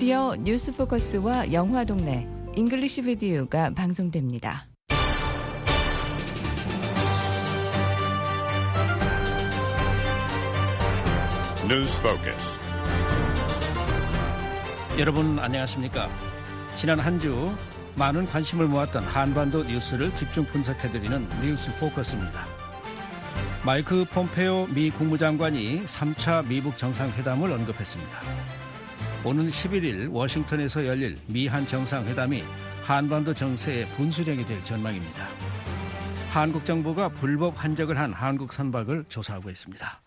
드디어 뉴스 포커스와 영화 동네 잉글리시 비디오가 방송됩니다. 뉴스 포커스. 여러분 안녕하십니까? 지난 한 주 많은 관심을 모았던 한반도 뉴스를 집중 분석해드리는 뉴스 포커스입니다. 마이크 폼페오 미 국무장관이 3차 미북 정상회담을 언급했습니다. 오는 11일 워싱턴에서 열릴 미한 정상회담이 한반도 정세의 분수령이 될 전망입니다. 한국 정부가 불법 한적을 한 한국 선박을 조사하고 있습니다.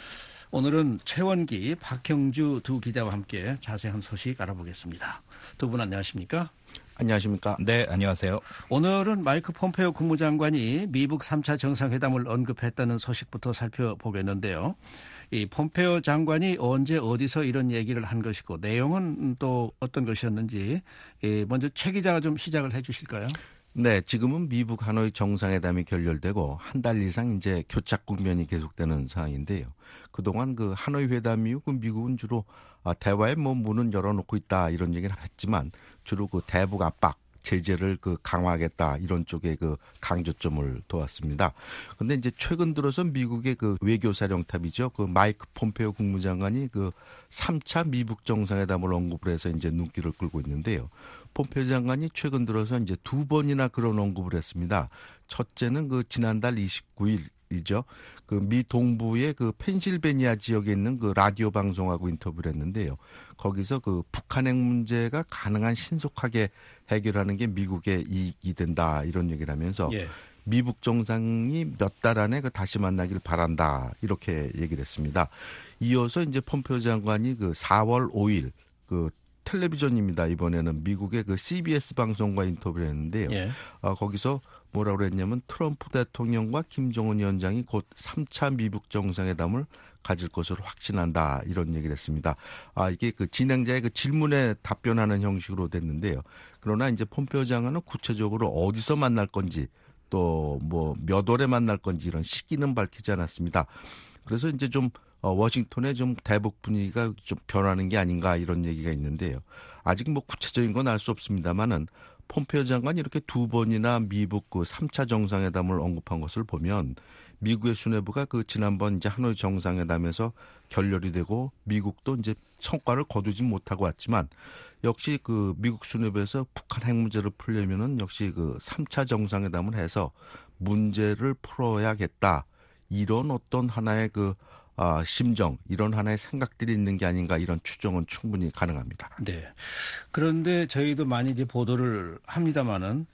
오늘은 최원기, 박형주 두 기자와 함께 자세한 소식 알아보겠습니다. 두 분 안녕하십니까? 안녕하십니까? 네, 안녕하세요. 오늘은 마이크 폼페오 국무장관이 미북 3차 정상회담을 언급했다는 소식부터 살펴보겠는데요. 이 폼페오 장관이 언제 어디서 이런 얘기를 한 것이고 내용은 또 어떤 것이었는지 먼저 최 기자가 좀 시작을 해 주실까요? 네, 지금은 미북 하노이 정상회담이 결렬되고 한 달 이상 이제 교착 국면이 계속되는 상황인데요. 그동안 그 하노이 회담 이후 그 미국은 주로 대화의 문은 열어놓고 있다 이런 얘기를 했지만 주로 그 대북 압박, 제재를 강화하겠다 이런 쪽에 강조점을 둬왔습니다. 그런데 이제 최근 들어서 미국의 외교사령탑이죠. 마이크 폼페오 국무장관이 3차 미북 정상회담을 언급을 해서 이제 눈길을 끌고 있는데요. 폼페오 장관이 최근 들어서 이제 두 번이나 그런 언급을 했습니다. 첫째는 지난달 29일이죠. 미 동부의 펜실베니아 지역에 있는 라디오 방송하고 인터뷰를 했는데요. 거기서 북한 핵 문제가 가능한 신속하게 해결하는 게 미국의 이익이 된다 이런 얘기를 하면서 미북 정상이 몇 달 안에 다시 만나길 바란다 이렇게 얘기를 했습니다. 이어서 이제 폼페오 장관이 4월 5일 텔레비전입니다. 이번에는 미국의 CBS 방송과 인터뷰를 했는데요. 거기서 뭐라고 그랬냐면 트럼프 대통령과 김정은 위원장이 곧 3차 미북 정상회담을 가질 것으로 확신한다 이런 얘기를 했습니다. 이게 진행자의 질문에 답변하는 형식으로 됐는데요. 그러나 이제 폼페오 장관은 구체적으로 어디서 만날 건지 또 몇 월에 만날 건지 이런 시기는 밝히지 않았습니다. 그래서 이제 좀 워싱턴의 좀 대북 분위기가 좀 변하는 게 아닌가 이런 얘기가 있는데요. 아직 구체적인 건 알 수 없습니다만은 폼페오 장관이 이렇게 두 번이나 미북 3차 정상회담을 언급한 것을 보면 미국의 수뇌부가 지난번 이제 하노이 정상회담에서 결렬이 되고 미국도 이제 성과를 거두지 못하고 왔지만 역시 미국 수뇌부에서 북한 핵 문제를 풀려면은 역시 3차 정상회담을 해서 문제를 풀어야겠다. 이런 어떤 하나의 심정, 이런 하나의 생각들이 있는 게 아닌가 이런 추정은 충분히 가능합니다. 네. 그런데 저희도 많이 이제 보도를 합니다만은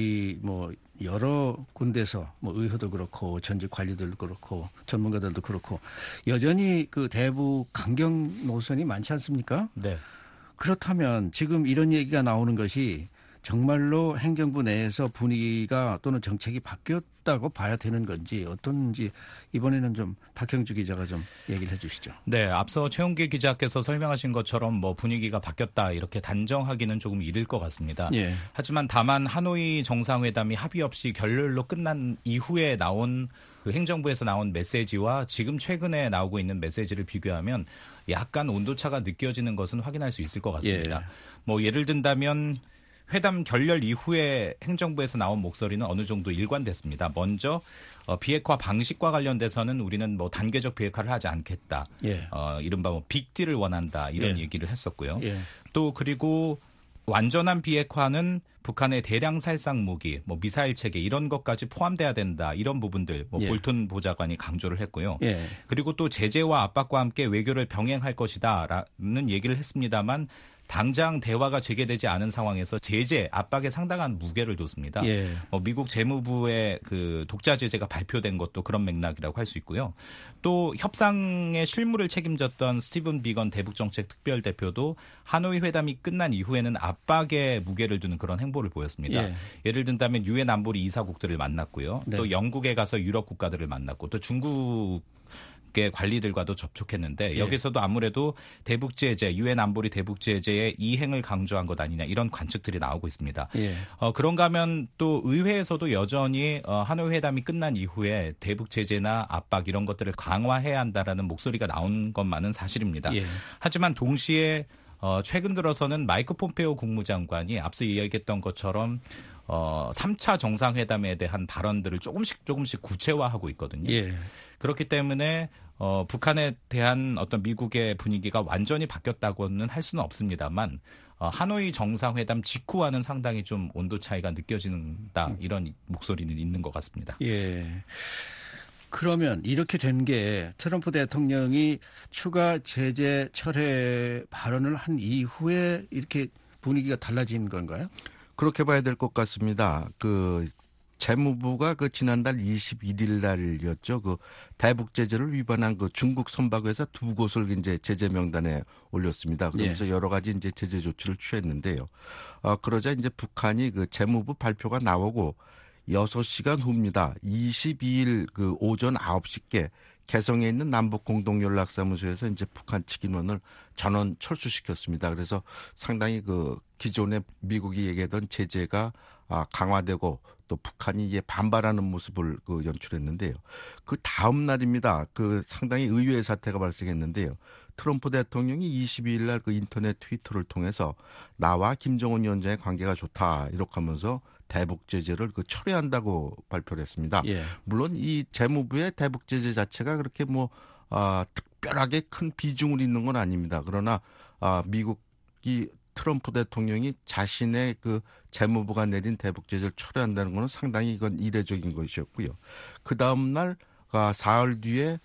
여러 군데서 의회도 그렇고 전직 관리들도 그렇고 전문가들도 그렇고 여전히 대북 강경 노선이 많지 않습니까? 네. 그렇다면 지금 이런 얘기가 나오는 것이 정말로 행정부 내에서 분위기가 또는 정책이 바뀌었다고 봐야 되는 건지 어떤지 이번에는 좀 박형주 기자가 좀 얘기를 해 주시죠. 네, 앞서 최용기 기자께서 설명하신 것처럼 분위기가 바뀌었다 이렇게 단정하기는 조금 이를 것 같습니다. 하지만 다만 하노이 정상회담이 합의 없이 결렬로 끝난 이후에 나온 행정부에서 나온 메시지와 지금 최근에 나오고 있는 메시지를 비교하면 약간 온도차가 느껴지는 것은 확인할 수 있을 것 같습니다. 예를 든다면 회담 결렬 이후에 행정부에서 나온 목소리는 어느 정도 일관됐습니다. 먼저 비핵화 방식과 관련돼서는 우리는 단계적 비핵화를 하지 않겠다. 이른바 빅딜을 원한다. 이런 얘기를 했었고요. 또 그리고 완전한 비핵화는 북한의 대량 살상 무기, 미사일 체계 이런 것까지 포함돼야 된다. 이런 부분들 볼턴 보좌관이 강조를 했고요. 그리고 또 제재와 압박과 함께 외교를 병행할 것이다라는 얘기를 했습니다만 당장 대화가 재개되지 않은 상황에서 제재, 압박에 상당한 무게를 뒀습니다. 미국 재무부의 독자 제재가 발표된 것도 그런 맥락이라고 할 수 있고요. 또 협상의 실무를 책임졌던 스티븐 비건 대북정책 특별대표도 하노이 회담이 끝난 이후에는 압박에 무게를 두는 그런 행보를 보였습니다. 예를 든다면 유엔 안보리 이사국들을 만났고요. 또 영국에 가서 유럽 국가들을 만났고 또 중국 관리들과도 접촉했는데 여기서도 아무래도 대북제재, 유엔 안보리 대북제재의 이행을 강조한 것 아니냐 이런 관측들이 나오고 있습니다. 그런가 하면 또 의회에서도 여전히 하노이 회담이 끝난 이후에 대북제재나 압박 이런 것들을 강화해야 한다라는 목소리가 나온 것만은 사실입니다. 하지만 동시에 최근 들어서는 마이크 폼페오 국무장관이 앞서 이야기했던 것처럼 3차 정상회담에 대한 발언들을 조금씩 구체화하고 있거든요. 예. 그렇기 때문에 북한에 대한 어떤 미국의 분위기가 완전히 바뀌었다고는 할 수는 없습니다만 하노이 정상회담 직후와는 상당히 좀 온도 차이가 느껴진다 이런 목소리는 있는 것 같습니다. 예. 그러면 이렇게 된 게 트럼프 대통령이 추가 제재 철회 발언을 한 이후에 이렇게 분위기가 달라진 건가요? 그렇게 봐야 될 것 같습니다. 재무부가 지난달 21일 날이었죠. 대북 제재를 위반한 중국 선박회사 2곳을 이제 제재 명단에 올렸습니다. 그러면서 여러 가지 이제 제재 조치를 취했는데요. 그러자 이제 북한이 재무부 발표가 나오고 6시간 후입니다. 22일 오전 9시께 개성에 있는 남북 공동연락사무소에서 이제 북한 측 인원을 전원 철수시켰습니다. 그래서 상당히 기존에 미국이 얘기하던 제재가 강화되고 또 북한이 이에 반발하는 모습을 연출했는데요. 그 다음 날입니다. 상당히 의외의 사태가 발생했는데요. 트럼프 대통령이 22일 날 인터넷 트위터를 통해서 나와 김정은 위원장의 관계가 좋다 이렇게 하면서 대북 제재를 철회한다고 발표를 했습니다. 예. 물론 이 재무부의 대북 제재 자체가 그렇게 특별하게 큰 비중을 잇는 건 아닙니다. 그러나 미국이 트럼프 대통령이 자신의 재무부가 내린 대북 제재를 철회한다는 것은 상당히 이건 이례적인 것이었고요. 그 다음 날 사흘 뒤에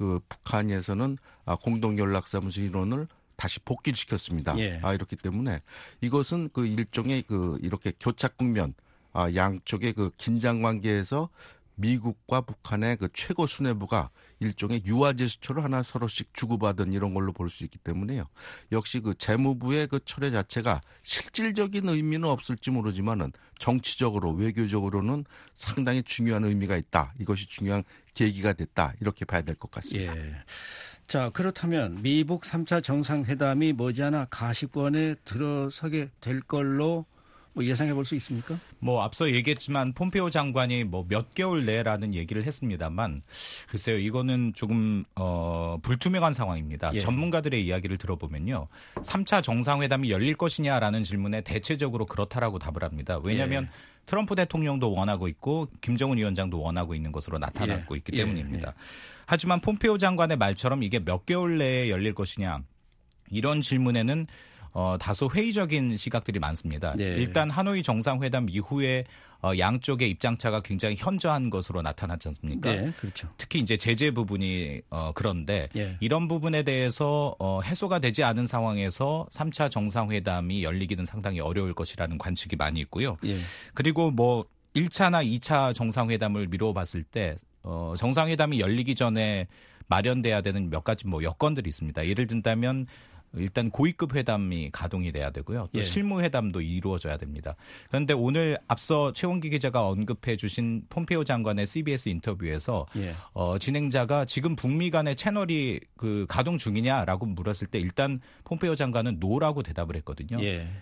북한에서는 공동연락사무소 인원을 다시 복귀시켰습니다. 예. 이렇기 때문에 이것은 일종의 이렇게 교착 국면, 양쪽의 긴장 관계에서 미국과 북한의 최고 수뇌부가 일종의 유화 제스처를 하나 서로씩 주고받은 이런 걸로 볼 수 있기 때문에요. 역시 재무부의 철회 자체가 실질적인 의미는 없을지 모르지만은 정치적으로 외교적으로는 상당히 중요한 의미가 있다. 이것이 중요한 계기가 됐다. 이렇게 봐야 될 것 같습니다. 예. 자, 그렇다면 미북 3차 정상회담이 머지않아 가시권에 들어서게 될 걸로 예상해 볼 수 있습니까? 앞서 얘기했지만 폼페오 장관이 몇 개월 내라는 얘기를 했습니다만 글쎄요, 이거는 조금 불투명한 상황입니다. 예. 전문가들의 이야기를 들어보면요, 3차 정상회담이 열릴 것이냐라는 질문에 대체적으로 그렇다라고 답을 합니다. 왜냐하면 예. 트럼프 대통령도 원하고 있고 김정은 위원장도 원하고 있는 것으로 나타나고 있기 때문입니다. 하지만 폼페오 장관의 말처럼 이게 몇 개월 내에 열릴 것이냐 이런 질문에는 다소 회의적인 시각들이 많습니다. 네. 일단 하노이 정상회담 이후에 양쪽의 입장차가 굉장히 현저한 것으로 나타났지 않습니까? 네, 그렇죠. 특히 이제 제재 부분이 그런데 이런 부분에 대해서 해소가 되지 않은 상황에서 3차 정상회담이 열리기는 상당히 어려울 것이라는 관측이 많이 있고요. 그리고 1차나 2차 정상회담을 미뤄봤을 때 정상회담이 열리기 전에 마련돼야 되는 몇 가지 여건들이 있습니다. 예를 든다면 일단 고위급 회담이 가동이 돼야 되고요. 또 실무 회담도 이루어져야 됩니다. 그런데 오늘 앞서 최원기 기자가 언급해 주신 폼페오 장관의 CBS 인터뷰에서 진행자가 지금 북미 간의 채널이 가동 중이냐라고 물었을 때 일단 폼페오 장관은 노라고 대답을 했거든요.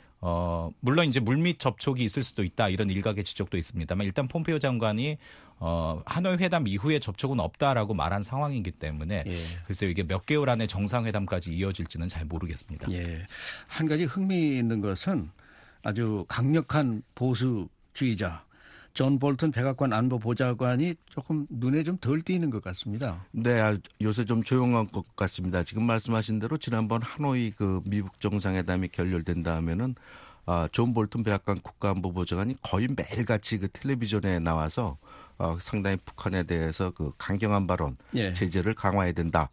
물론 이제 물밑 접촉이 있을 수도 있다 이런 일각의 지적도 있습니다만 일단 폼페오 장관이 하노이 회담 이후에 접촉은 없다라고 말한 상황이기 때문에 글쎄요, 이게 몇 개월 안에 정상회담까지 이어질지는 잘 모르겠습니다. 한 가지 흥미있는 것은 아주 강력한 보수주의자 존 볼튼 백악관 안보보좌관이 조금 눈에 좀 덜 띄는 것 같습니다. 네, 요새 좀 조용한 것 같습니다. 지금 말씀하신 대로 지난번 하노이 미북 정상회담이 결렬된 다음에는 존 볼튼 백악관 국가안보보좌관이 거의 매일같이 텔레비전에 나와서 상당히 북한에 대해서 강경한 발언, 제재를 강화해야 된다.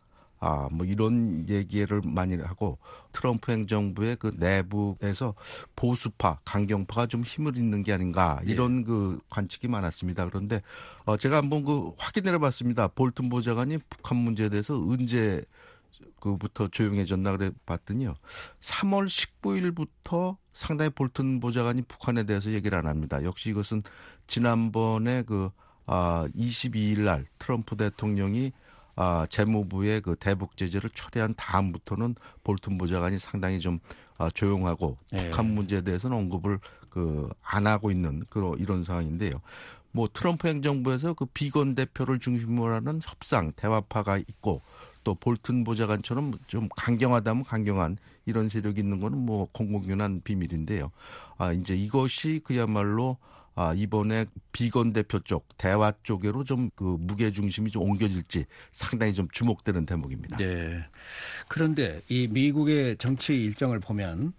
이런 얘기를 많이 하고 트럼프 행정부의 내부에서 보수파, 강경파가 좀 힘을 잇는 게 아닌가 이런 관측이 많았습니다. 그런데 제가 한번 확인해 봤습니다. 볼튼 보좌관이 북한 문제에 대해서 언제 부터 조용해졌나 그래 봤더니요. 3월 19일부터 상당히 볼튼 보좌관이 북한에 대해서 얘기를 안 합니다. 역시 이것은 지난번에 22일 날 트럼프 대통령이 재무부의 대북 제재를 철회한 다음부터는 볼튼 보좌관이 상당히 좀 조용하고 북한 문제에 대해서는 언급을 안 하고 있는 이런 상황인데요. 트럼프 행정부에서 비건 대표를 중심으로 하는 협상 대화파가 있고 또 볼튼 보좌관처럼 좀 강경하다면 강경한 이런 세력이 있는 거는 뭐 공공연한 비밀인데요. 이제 이것이 그야말로 이번에 비건 대표 쪽, 대화 쪽으로 좀 그 무게 중심이 좀 옮겨질지 상당히 좀 주목되는 대목입니다. 네. 그런데 이 미국의 정치 일정을 보면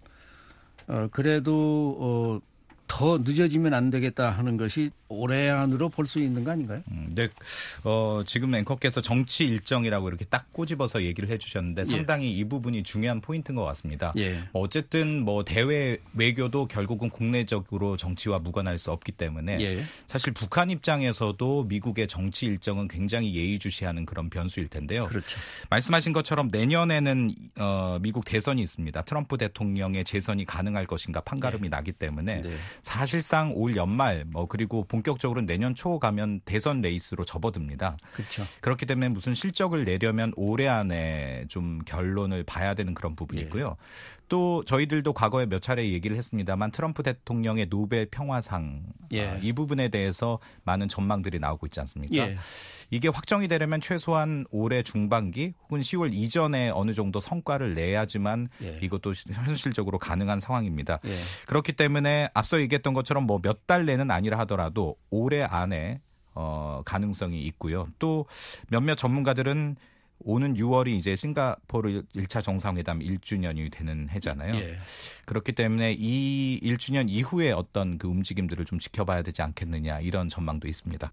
그래도 더 늦어지면 안 되겠다 하는 것이 올해 안으로 볼 수 있는 거 아닌가요? 네. 지금 앵커께서 정치 일정이라고 이렇게 딱 꼬집어서 얘기를 해주셨는데 상당히 이 부분이 중요한 포인트인 것 같습니다. 어쨌든 뭐 대외 외교도 결국은 국내적으로 정치와 무관할 수 없기 때문에 사실 북한 입장에서도 미국의 정치 일정은 굉장히 예의주시하는 그런 변수일 텐데요. 그렇죠. 말씀하신 것처럼 내년에는 미국 대선이 있습니다. 트럼프 대통령의 재선이 가능할 것인가 판가름이 나기 때문에 사실상 올 연말 그리고 본격적으로 내년 초 가면 대선 레이스로 접어듭니다. 그렇죠. 그렇기 때문에 무슨 실적을 내려면 올해 안에 좀 결론을 봐야 되는 그런 부분이 있고요. 또 저희들도 과거에 몇 차례 얘기를 했습니다만 트럼프 대통령의 노벨 평화상 이 부분에 대해서 많은 전망들이 나오고 있지 않습니까? 이게 확정이 되려면 최소한 올해 중반기 혹은 10월 이전에 어느 정도 성과를 내야지만 이것도 현실적으로 가능한 상황입니다. 그렇기 때문에 앞서 얘기했던 것처럼 뭐 몇 달 내는 아니라 하더라도 올해 안에 가능성이 있고요. 또 몇몇 전문가들은 오는 6월이 이제 싱가포르 1차 정상회담 1주년이 되는 해잖아요. 그렇기 때문에 이 1주년 이후에 어떤 그 움직임들을 좀 지켜봐야 되지 않겠느냐 이런 전망도 있습니다.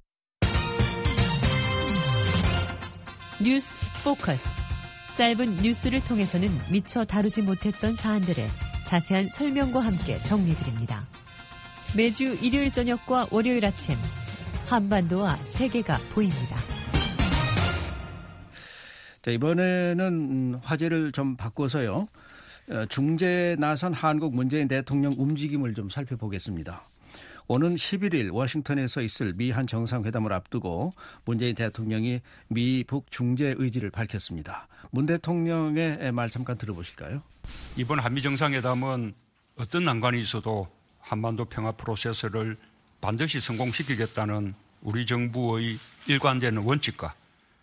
뉴스 포커스. 짧은 뉴스를 통해서는 미처 다루지 못했던 사안들을 자세한 설명과 함께 정리해드립니다. 매주 일요일 저녁과 월요일 아침 한반도와 세계가 보입니다. 자, 이번에는 화제를 좀 바꿔서요. 중재에 나선 한국 문재인 대통령 움직임을 좀 살펴보겠습니다. 오는 11일 워싱턴에서 있을 미한 정상회담을 앞두고 문재인 대통령이 미북 중재 의지를 밝혔습니다. 문 대통령의 말 잠깐 들어보실까요? 이번 한미 정상회담은 어떤 난관이 있어도 한반도 평화 프로세스를 반드시 성공시키겠다는 우리 정부의 일관되는 원칙과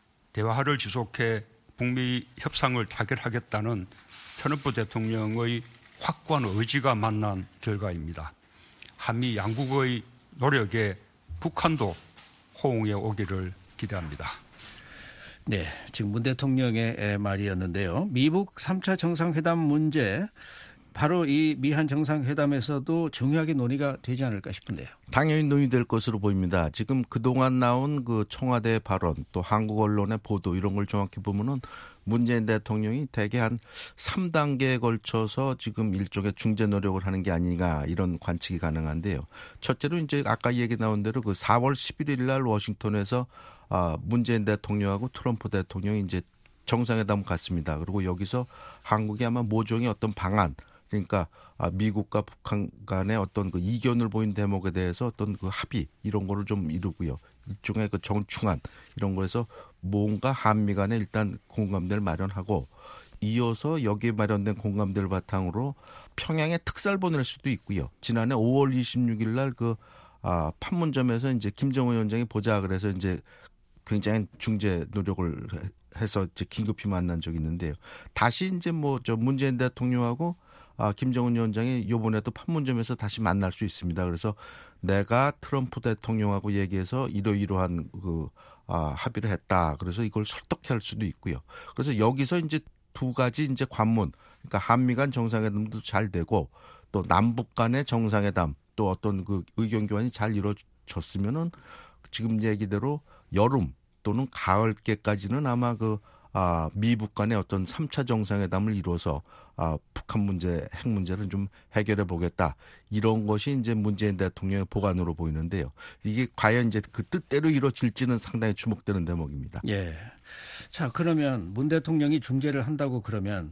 대화를 지속해 북미 협상을 타결하겠다는 트럼프 대통령의 확고한 의지가 만난 결과입니다. 한미 양국의 노력에 북한도 호응해 오기를 기대합니다. 네, 지금 문 대통령의 말이었는데요. 미북 3차 정상회담 문제, 바로 이 미한 정상회담에서도 중요하게 논의가 되지 않을까 싶은데요. 당연히 논의될 것으로 보입니다. 지금 그동안 나온 그 청와대 발언 또 한국 언론의 보도 이런 걸 정확히 보면은 문재인 대통령이 대개 한 3단계에 걸쳐서 지금 일종의 중재 노력을 하는 게 아닌가 이런 관측이 가능한데요. 첫째로 이제 아까 얘기 나온 대로 그 4월 11일 날 워싱턴에서 문재인 대통령하고 트럼프 대통령이 이제 정상회담 갔습니다. 그리고 여기서 한국이 아마 모종의 어떤 방안, 그러니까 미국과 북한 간의 어떤 그 이견을 보인 대목에 대해서 어떤 그 합의 이런 거를 좀 이루고요. 일종의 그 정충안 이런 거에서 뭔가 한미 간에 일단 공감대를 마련하고 이어서 여기에 마련된 공감대를 바탕으로 평양에 특사를 보낼 수도 있고요. 지난해 5월 26일 날 그 판문점에서 이제 김정은 위원장이 보자 그래서 이제 굉장히 중재 노력을 해서 이제 긴급히 만난 적이 있는데요. 다시 이제 뭐 저 문재인 대통령하고 김정은 위원장이 이번에도 판문점에서 다시 만날 수 있습니다. 그래서 내가 트럼프 대통령하고 얘기해서 이러이러한 그 합의를 했다. 그래서 이걸 설득해 할 수도 있고요. 그래서 여기서 이제 두 가지 이제 관문, 그러니까 한미 간 정상회담도 잘 되고 또 남북 간의 정상회담 또 어떤 그 의견 교환이 잘 이루어졌으면은 지금 얘기대로 여름 또는 가을께까지는 아마 그 미북 간의 어떤 3차 정상회담을 이루어서 북한 문제, 핵 문제를 좀 해결해 보겠다. 이런 것이 이제 문재인 대통령의 보관으로 보이는데요. 이게 과연 이제 그 뜻대로 이루어질지는 상당히 주목되는 대목입니다. 예. 자, 그러면 문 대통령이 중재를 한다고 그러면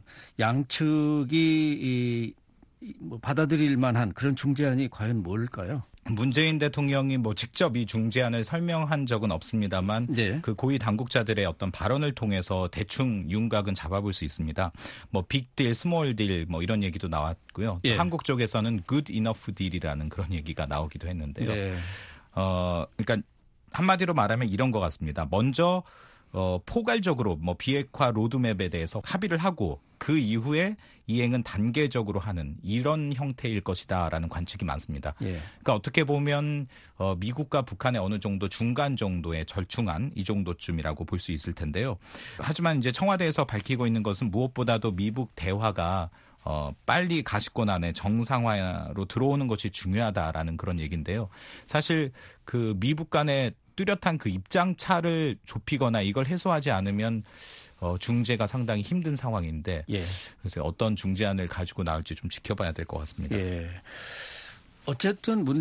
양측이 뭐 받아들일 만한 그런 중재안이 과연 뭘까요? 문재인 대통령이 뭐 직접 이 중재안을 설명한 적은 없습니다만 그 고위 당국자들의 어떤 발언을 통해서 대충 윤곽은 잡아볼 수 있습니다. 뭐 빅딜, 스몰딜 뭐 이런 얘기도 나왔고요. 한국 쪽에서는 good enough deal이라는 그런 얘기가 나오기도 했는데요. 그러니까 한마디로 말하면 이런 것 같습니다. 먼저 포괄적으로 뭐 비핵화 로드맵에 대해서 합의를 하고 그 이후에 이행은 단계적으로 하는 이런 형태일 것이다라는 관측이 많습니다. 예. 그러니까 어떻게 보면 미국과 북한의 어느 정도 중간 정도의 절충안 이 정도쯤이라고 볼 수 있을 텐데요. 하지만 이제 청와대에서 밝히고 있는 것은 무엇보다도 미북 대화가 빨리 가시권 안에 정상화로 들어오는 것이 중요하다라는 그런 얘기인데요. 사실 그 미북 간의 뚜렷한 그 입장 차를 좁히거나 이걸 해소하지 않으면 중재가 상당히 힘든 상황인데 예. 그래서 어떤 중재안을 가지고 나올지 좀 지켜봐야 될 것 같습니다. 예. 어쨌든 문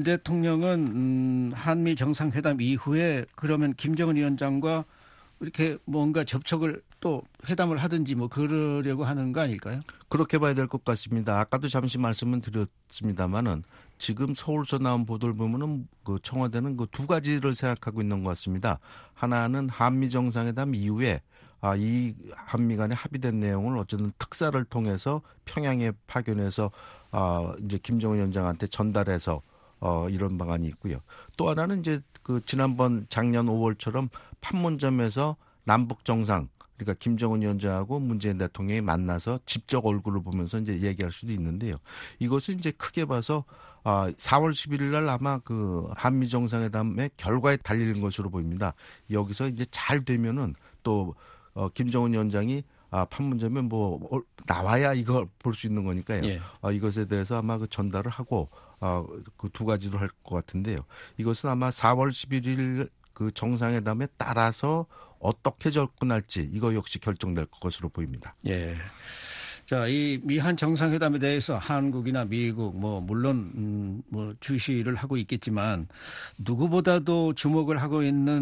대통령은 한미 정상회담 이후에 그러면 김정은 위원장과 이렇게 뭔가 접촉을 또 회담을 하든지 뭐 그러려고 하는 거 아닐까요? 그렇게 봐야 될 것 같습니다. 아까도 잠시 말씀을 드렸습니다만은 지금 서울서 나온 보도를 보면은 그 청와대는 그 두 가지를 생각하고 있는 것 같습니다. 하나는 한미 정상회담 이후에 이 한미 간에 합의된 내용을 어쨌든 특사를 통해서 평양에 파견해서 이제 김정은 위원장한테 전달해서 이런 방안이 있고요. 또 하나는 이제 그 지난번 작년 5월처럼 판문점에서 남북 정상 그러니까 김정은 위원장하고 문재인 대통령이 만나서 직접 얼굴을 보면서 이제 얘기할 수도 있는데요. 이것은 이제 크게 봐서 4월 11일 날 아마 그 한미 정상회담의 결과에 달리는 것으로 보입니다. 여기서 이제 잘 되면은 또 김정은 위원장이 판문점에 뭐 나와야 이걸 볼 수 있는 거니까요. 예. 이것에 대해서 아마 그 전달을 하고 그 두 가지로 할 것 같은데요. 이것은 아마 4월 11일 그 정상회담에 따라서 어떻게 접근할지 이거 역시 결정될 것으로 보입니다. 예. 자, 이 미한 정상회담에 대해서 한국이나 미국 뭐 물론 뭐 주시를 하고 있겠지만 누구보다도 주목을 하고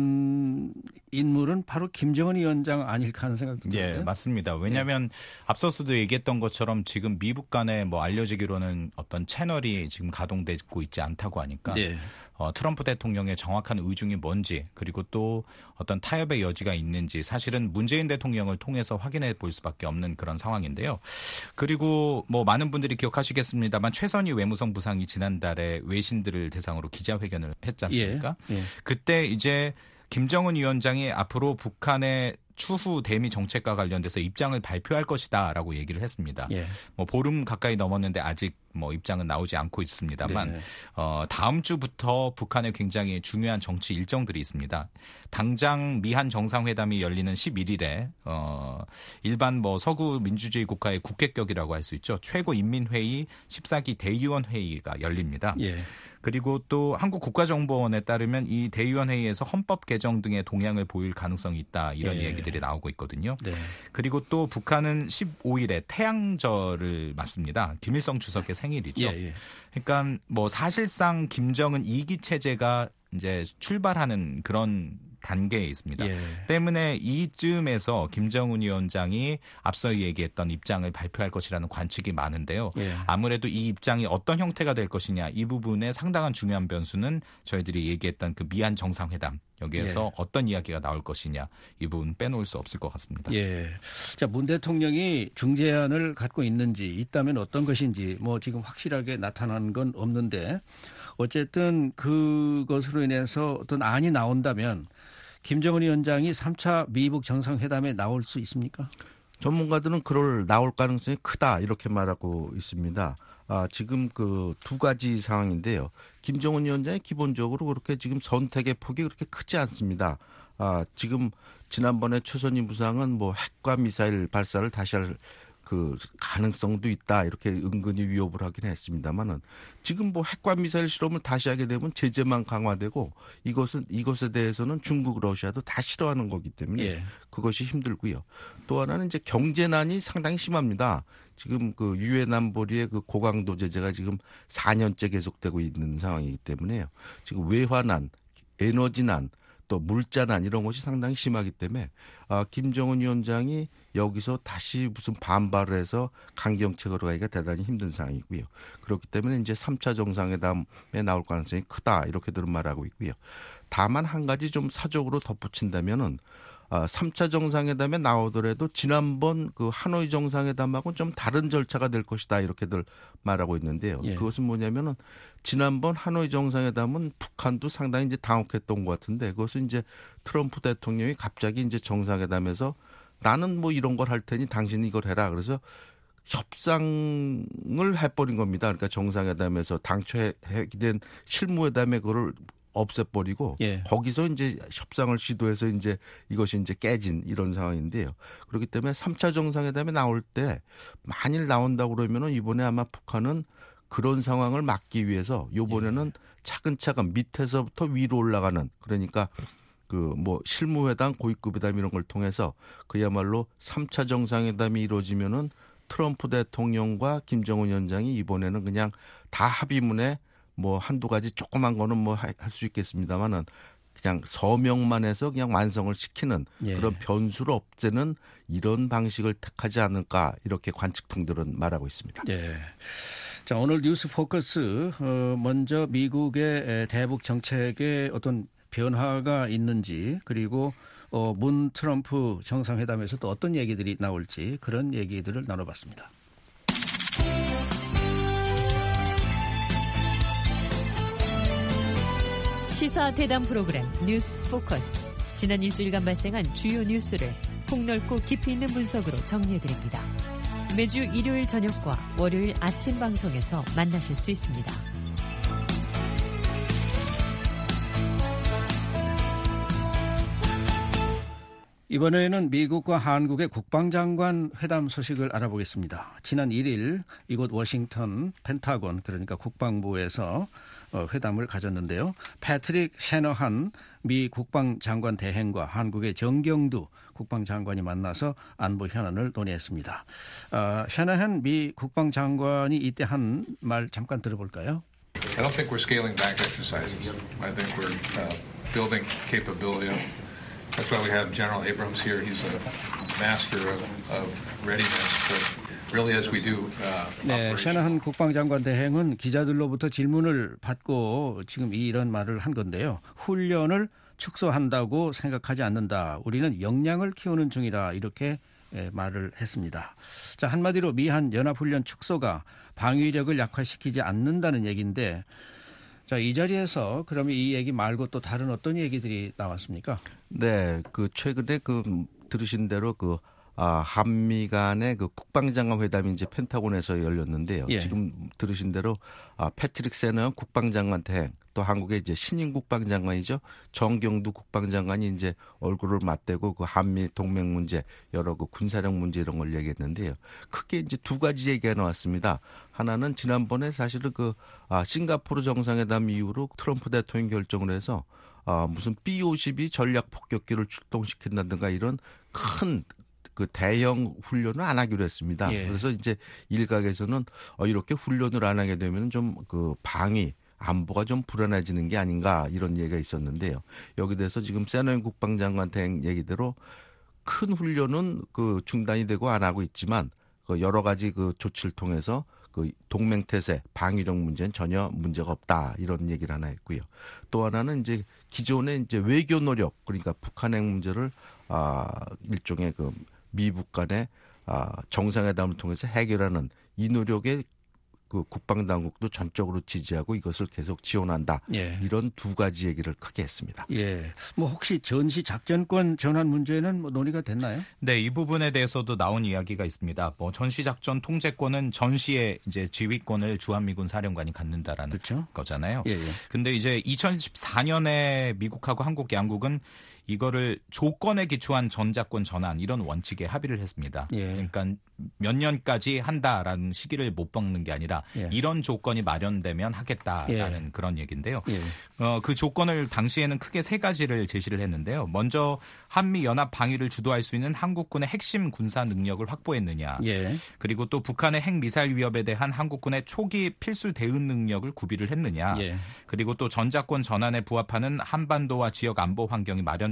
있는 인물은 바로 김정은 위원장 아닐까 하는 생각도 들어요. 예, 맞습니다. 왜냐하면 앞서서도 얘기했던 것처럼 지금 미북 간에 뭐 알려지기로는 어떤 채널이 지금 가동되고 있지 않다고 하니까 네. 트럼프 대통령의 정확한 의중이 뭔지 그리고 또 어떤 타협의 여지가 있는지 사실은 문재인 대통령을 통해서 확인해 볼 수밖에 없는 그런 상황인데요. 그리고 뭐 많은 분들이 기억하시겠습니다만 최선희 외무성 부상이 지난달에 외신들을 대상으로 기자회견을 했지 않습니까? 예. 예. 그때 이제 김정은 위원장이 앞으로 북한의 추후 대미 정책과 관련돼서 입장을 발표할 것이다라고 얘기를 했습니다. 예. 뭐 보름 가까이 넘었는데 아직 뭐 입장은 나오지 않고 있습니다만 네. 다음 주부터 북한에 굉장히 중요한 정치 일정들이 있습니다. 당장 미한 정상회담이 열리는 11일에 일반 뭐 서구 민주주의 국가의 국회격이라고 할 수 있죠. 최고인민회의 14기 대의원 회의가 열립니다. 예. 그리고 또 한국국가정보원에 따르면 이 대의원 회의에서 헌법 개정 등의 동향을 보일 가능성이 있다 이런 예. 얘기들이 나오고 있거든요. 네. 그리고 또 북한은 15일에 태양절을 맞습니다. 김일성 주석의 생일이죠. 예, 예. 그러니까 뭐 사실상 김정은 2기 체제가 이제 출발하는 그런 단계에 있습니다. 예. 때문에 이쯤에서 김정은 위원장이 앞서 얘기했던 입장을 발표할 것이라는 관측이 많은데요. 예. 아무래도 이 입장이 어떤 형태가 될 것이냐 이 부분에 상당한 중요한 변수는 저희들이 얘기했던 그 미한 정상회담 여기에서 예. 어떤 이야기가 나올 것이냐 이 부분 빼놓을 수 없을 것 같습니다. 예. 자, 문 대통령이 중재안을 갖고 있는지 있다면 어떤 것인지 뭐 지금 확실하게 나타난 건 없는데 어쨌든 그것으로 인해서 어떤 안이 나온다면 김정은 위원장이 3차 미북 정상회담에 나올 수 있습니까? 전문가들은 나올 가능성이 크다 이렇게 말하고 있습니다. 지금 그 두 가지 상황인데요. 김정은 위원장이 기본적으로 그렇게 지금 선택의 폭이 그렇게 크지 않습니다. 지금 지난번에 최선희 부상은 뭐 핵과 미사일 발사를 다시 할 그 가능성도 있다 이렇게 은근히 위협을 하긴 했습니다만은 지금 뭐 핵과 미사일 실험을 다시 하게 되면 제재만 강화되고 이것에 대해서는 중국, 러시아도 다 싫어하는 거기 때문에 예. 그것이 힘들고요. 또 하나는 이제 경제난이 상당히 심합니다. 지금 그 유엔 안보리의 그 고강도 제재가 지금 4년째 계속되고 있는 상황이기 때문에요. 지금 외화난, 에너지난 또 물자난 이런 것이 상당히 심하기 때문에 김정은 위원장이 여기서 다시 무슨 반발을 해서 강경책으로 가기가 대단히 힘든 상황이고요. 그렇기 때문에 이제 3차 정상회담에 나올 가능성이 크다 이렇게들 말하고 있고요. 다만 한 가지 좀 사적으로 덧붙인다면은 3차 정상회담에 나오더라도 지난번 그 하노이 정상회담하고는 좀 다른 절차가 될 것이다 이렇게들 말하고 있는데요. 예. 그것은 뭐냐면은 지난번 하노이 정상회담은 북한도 상당히 이제 당혹했던 것 같은데 그것은 이제 트럼프 대통령이 갑자기 이제 정상회담에서 나는 뭐 이런 걸 할 테니 당신이 이걸 해라. 그래서 협상을 해버린 겁니다. 그러니까 정상회담에서 당초 해기된 실무회담에 그걸 없애버리고 예. 거기서 이제 협상을 시도해서 이제 이것이 이제 깨진 이런 상황인데요. 그렇기 때문에 3차 정상회담에 나올 때 만일 나온다고 그러면은 이번에 아마 북한은 그런 상황을 막기 위해서 이번에는 차근차근 밑에서부터 위로 올라가는 그러니까 그 뭐 실무회담, 고위급회담 이런 걸 통해서 그야말로 3차 정상회담이 이루어지면은 트럼프 대통령과 김정은 위원장이 이번에는 그냥 다 합의문에 뭐 한두 가지 조그만 거는 뭐 할 수 있겠습니다만은 그냥 서명만 해서 그냥 완성을 시키는 예. 그런 변수를 없애는 이런 방식을 택하지 않을까 이렇게 관측통들은 말하고 있습니다. 예. 자, 오늘 뉴스 포커스 먼저 미국의 대북 정책에 어떤 변화가 있는지 그리고 문 트럼프 정상회담에서 또 어떤 얘기들이 나올지 그런 얘기들을 나눠봤습니다. 시사 대담 프로그램 뉴스 포커스. 지난 일주일간 발생한 주요 뉴스를 폭넓고 깊이 있는 분석으로 정리해드립니다. 매주 일요일 저녁과 월요일 아침 방송에서 만나실 수 있습니다. 이번에는 미국과 한국의 국방장관 회담 소식을 알아보겠습니다. 지난 1일 이곳 워싱턴 펜타곤 그러니까 국방부에서 회담을 가졌는데요. 패트릭 셰너한 미 국방장관 대행과 한국의 정경두 국방장관이 만나서 안보 현안을 논의했습니다. 셰너한 미 국방장관이 이때 한 말 잠깐 들어볼까요? I don't think we're scaling back exercises. I think we're building capability. That's why we have General Abrams here. He's a master of readiness. But really, as we do, 네, 셰너한 국방장관 대행은 기자들로부터 질문을 받고 지금 이런 말을 한 건데요. 훈련을 축소한다고 생각하지 않는다. 우리는 역량을 키우는 중이다. 이렇게 말을 했습니다. 자, 한마디로 미한 연합훈련 축소가 방위력을 약화시키지 않는다는 얘기인데 자, 이 자리에서 그러면 이 얘기 말고 또 다른 어떤 얘기들이 나왔습니까? 네, 그 최근에 그 들으신 대로 그 한미 간의 그 국방장관 회담이 이제 펜타곤에서 열렸는데요. 예. 지금 들으신 대로 패트릭 세너 국방장관 대행 또 한국의 이제 신임 국방장관이죠. 정경두 국방장관이 이제 얼굴을 맞대고 그 한미 동맹 문제 여러 그 군사력 문제 이런 걸 얘기했는데요. 크게 이제 두 가지 얘기가 나왔습니다. 하나는 지난번에 사실은 그 싱가포르 정상회담 이후로 트럼프 대통령 결정을 해서 무슨 B-52 전략 폭격기를 출동시킨다든가 이런 큰 그 대형 훈련을 안 하기로 했습니다. 예. 그래서 이제 일각에서는 이렇게 훈련을 안 하게 되면 좀 그 방위 안보가 좀 불안해지는 게 아닌가 이런 얘기가 있었는데요. 여기 대해서 지금 세너인 국방장관 대행 얘기대로 큰 훈련은 그 중단이 되고 안 하고 있지만 그 여러 가지 그 조치를 통해서 그 동맹 태세, 방위력 문제는 전혀 문제가 없다 이런 얘기를 하나 했고요. 또 하나는 이제 기존의 이제 외교 노력 그러니까 북한 핵 문제를 일종의 그 미북 간의 정상회담을 통해서 해결하는 이 노력에 그 국방당국도 전적으로 지지하고 이것을 계속 지원한다. 예. 이런 두 가지 얘기를 크게 했습니다. 예. 뭐 혹시 전시 작전권 전환 문제는 뭐 논의가 됐나요? 네, 이 부분에 대해서도 나온 이야기가 있습니다. 뭐 전시 작전 통제권은 전시의 이제 지휘권을 주한미군 사령관이 갖는다라는 그렇죠? 거잖아요. 예, 예. 근데 이제 2014년에 미국하고 한국 양국은 이거를 조건에 기초한 전작권 전환 이런 원칙에 합의를 했습니다. 예. 그러니까 몇 년까지 한다라는 시기를 못 박는 게 아니라 예. 이런 조건이 마련되면 하겠다라는 예. 그런 얘기인데요. 예. 그 조건을 당시에는 크게 세 가지를 제시를 했는데요. 먼저 한미 연합 방위를 주도할 수 있는 한국군의 핵심 군사 능력을 확보했느냐. 예. 그리고 또 북한의 핵 미사일 위협에 대한 한국군의 초기 필수 대응 능력을 구비를 했느냐. 예. 그리고 또 전작권 전환에 부합하는 한반도와 지역 안보 환경이 마련됐느냐.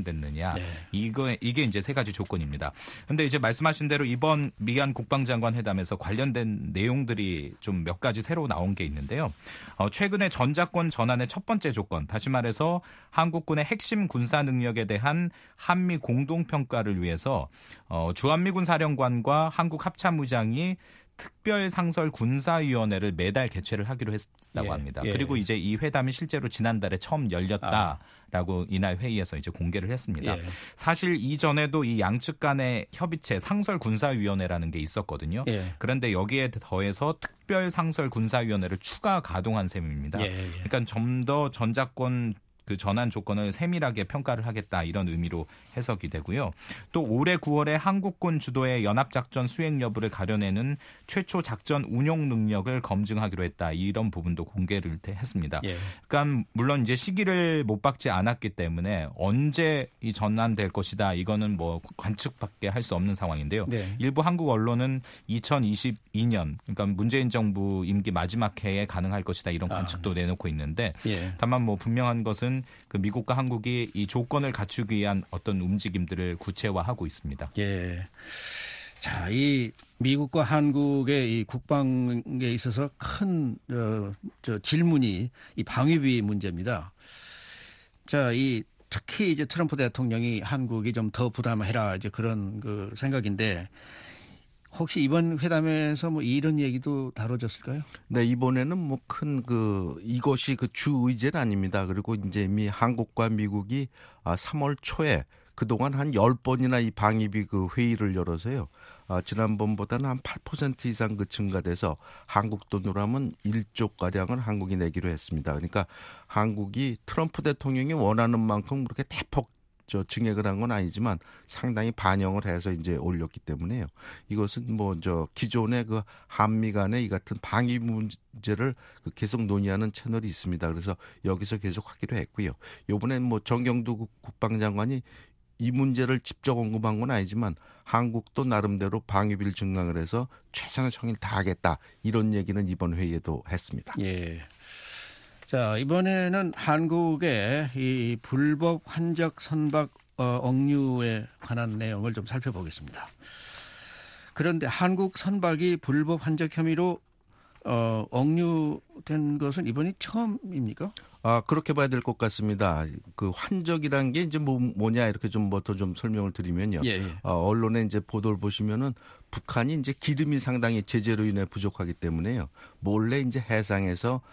관련됐느냐. 이게 이제 세 가지 조건입니다. 근데 이제 말씀하신 대로 이번 미얀 국방장관 회담에서 관련된 내용들이 좀 몇 가지 새로 나온 게 있는데요. 최근에 전자권 전환의 첫 번째 조건, 다시 말해서 한국군의 핵심 군사 능력에 대한 한미 공동평가를 위해서 주한미군 사령관과 한국 합참의장이 특별상설 군사위원회를 매달 개최를 하기로 했다고 합니다. 그리고 이제 이 회담이 실제로 지난달에 처음 열렸다라고 이날 회의에서 이제 공개를 했습니다. 사실 이전에도 이 양측 간의 협의체 상설 군사위원회라는 게 있었거든요. 그런데 여기에 더해서 특별상설 군사위원회를 추가 가동한 셈입니다. 그러니까 좀 더 전자권 그 전환 조건을 세밀하게 평가를 하겠다 이런 의미로 해석이 되고요. 또 올해 9월에 한국군 주도의 연합작전 수행 여부를 가려내는 최초 작전 운용 능력을 검증하기로 했다. 이런 부분도 공개를 했습니다. 그러니까 물론 이제 시기를 못 박지 않았기 때문에 언제 이 전환될 것이다. 이거는 뭐 관측밖에 할 수 없는 상황인데요. 일부 한국 언론은 2022년 그러니까 문재인 정부 임기 마지막 해에 가능할 것이다. 이런 관측도 내놓고 있는데 다만 뭐 분명한 것은 그 미국과 한국이 이 조건을 갖추기 위한 어떤 움직임들을 구체화하고 있습니다. 자, 이 미국과 한국의 이 국방에 있어서 큰 질문이 이 방위비 문제입니다. 자, 이 특히 이제 트럼프 대통령이 한국이 좀 더 부담해라 이제 그런 그 생각인데. 혹시 이번 회담에서 뭐 이런 얘기도 다뤄졌을까요? 네, 이번에는 뭐 큰 이것이 그 주 의제는 아닙니다. 그리고 이제 이미 한국과 미국이 3월 초에 그동안 한 10번이나 이 방위비 그 회의를 열어서요. 지난번보다는 한 8% 이상 그 증가돼서 한국 돈으로 하면 1조가량을 한국이 내기로 했습니다. 그러니까 한국이 트럼프 대통령이 원하는 만큼 그렇게 대폭 증액을 한 건 아니지만 상당히 반영을 해서 이제 올렸기 때문에요. 이것은 뭐 기존의 그 한미 간의 이 같은 방위 문제를 계속 논의하는 채널이 있습니다. 그래서 여기서 계속 하기로 했고요. 이번엔 뭐 정경두 국방장관이 이 문제를 직접 언급한 건 아니지만 한국도 나름대로 방위비를 증강을 해서 최선의 성의를 다하겠다. 이런 얘기는 이번 회의에도 했습니다. 자, 이번에는 한국의 이 불법 환적 선박 억류에 관한 내용을 좀 살펴보겠습니다. 그런데 한국 선박이 불법 환적 혐의로 억류된 것은 이번이 처음입니까? 그렇게 봐야 될 것 같습니다. 그 환적이라는 게 이제 뭐냐 이렇게 좀 더 좀 설명을 드리면요. 언론에 이제 보도를 보시면은 북한이 이제 기름이 상당히 제재로 인해 부족하기 때문에요. 몰래 이제 해상에서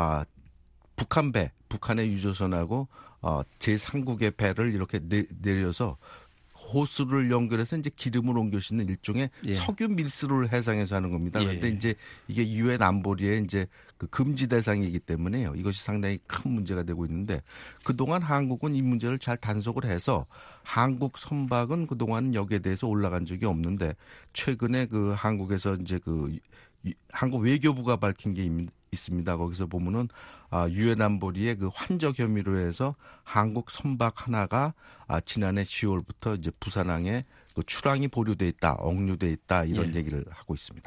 북한의 유조선하고 제3국의 배를 이렇게 내려서 호수를 연결해서 이제 기름을 옮길 수 있는 일종의 석유 밀수를 해상에서 하는 겁니다. 그런데 이제 이게 유엔 안보리의 이제 그 금지 대상이기 때문에요. 이것이 상당히 큰 문제가 되고 있는데 그동안 한국은 이 문제를 잘 단속을 해서 한국 선박은 그동안 여기에 대해서 올라간 적이 없는데 최근에 그 한국에서 이제 그 한국 외교부가 밝힌 게 있습니다. 거기서 보면은 유엔 안보리의 그 환적 혐의로 해서 한국 선박 하나가 지난해 10월부터 이제 부산항에 그 출항이 보류돼 있다, 억류돼 있다 이런 얘기를 하고 있습니다.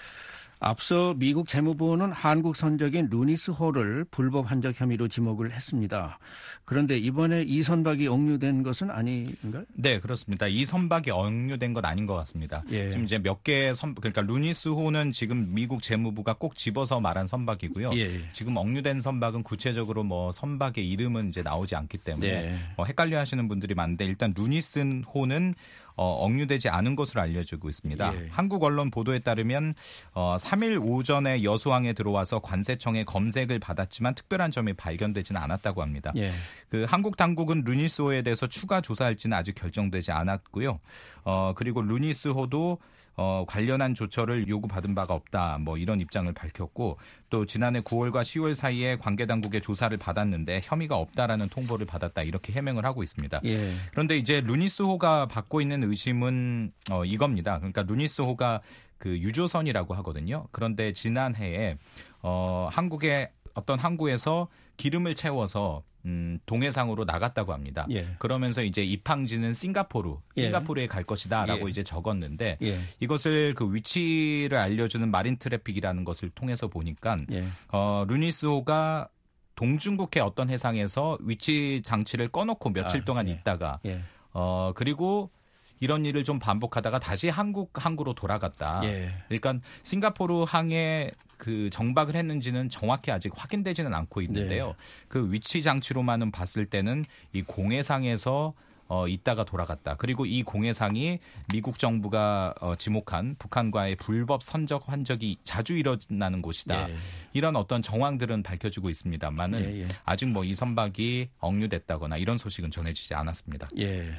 앞서 미국 재무부는 한국 선적인 루니스호를 불법 환적 혐의로 지목을 했습니다. 그런데 이번에 이 선박이 억류된 것은 아닌가요? 네, 그렇습니다. 이 선박이 억류된 건 아닌 것 같습니다. 지금 이제 몇 개의 그러니까 루니스호는 지금 미국 재무부가 꼭 집어서 말한 선박이고요. 지금 억류된 선박은 구체적으로 뭐 선박의 이름은 이제 나오지 않기 때문에 헷갈려하시는 분들이 많은데 일단 루니스호는 억류되지 않은 것으로 알려지고 있습니다. 한국 언론 보도에 따르면 3일 오전에 여수항에 들어와서 관세청의 검색을 받았지만 특별한 점이 발견되지는 않았다고 합니다. 그 한국 당국은 루니스호에 대해서 추가 조사할지는 아직 결정되지 않았고요. 그리고 루니스호도 관련한 조처를 요구받은 바가 없다. 뭐 이런 입장을 밝혔고 또 지난해 9월과 10월 사이에 관계당국의 조사를 받았는데 혐의가 없다라는 통보를 받았다. 이렇게 해명을 하고 있습니다. 그런데 이제 루니스호가 받고 있는 의심은 이겁니다. 그러니까 루니스호가 그 유조선이라고 하거든요. 그런데 지난해에 한국의 어떤 항구에서 기름을 채워서 동해상으로 나갔다고 합니다. 그러면서 이제 입항지는 싱가포르에 갈 것이다라고 이제 적었는데 이것을 그 위치를 알려주는 마린 트래픽이라는 것을 통해서 보니까 루니스호가 동중국해 어떤 해상에서 위치 장치를 꺼놓고 며칠 동안 있다가 그리고 이런 일을 좀 반복하다가 다시 항구로 돌아갔다. 그러니까 싱가포르 항에 그 정박을 했는지는 정확히 아직 확인되지는 않고 있는데요. 그 위치 장치로만은 봤을 때는 이 공해상에서 있다가 돌아갔다. 그리고 이 공해상이 미국 정부가 지목한 북한과의 불법 선적 환적이 자주 일어나는 곳이다. 이런 어떤 정황들은 밝혀지고 있습니다만은 아직 뭐 이 선박이 억류됐다거나 이런 소식은 전해지지 않았습니다.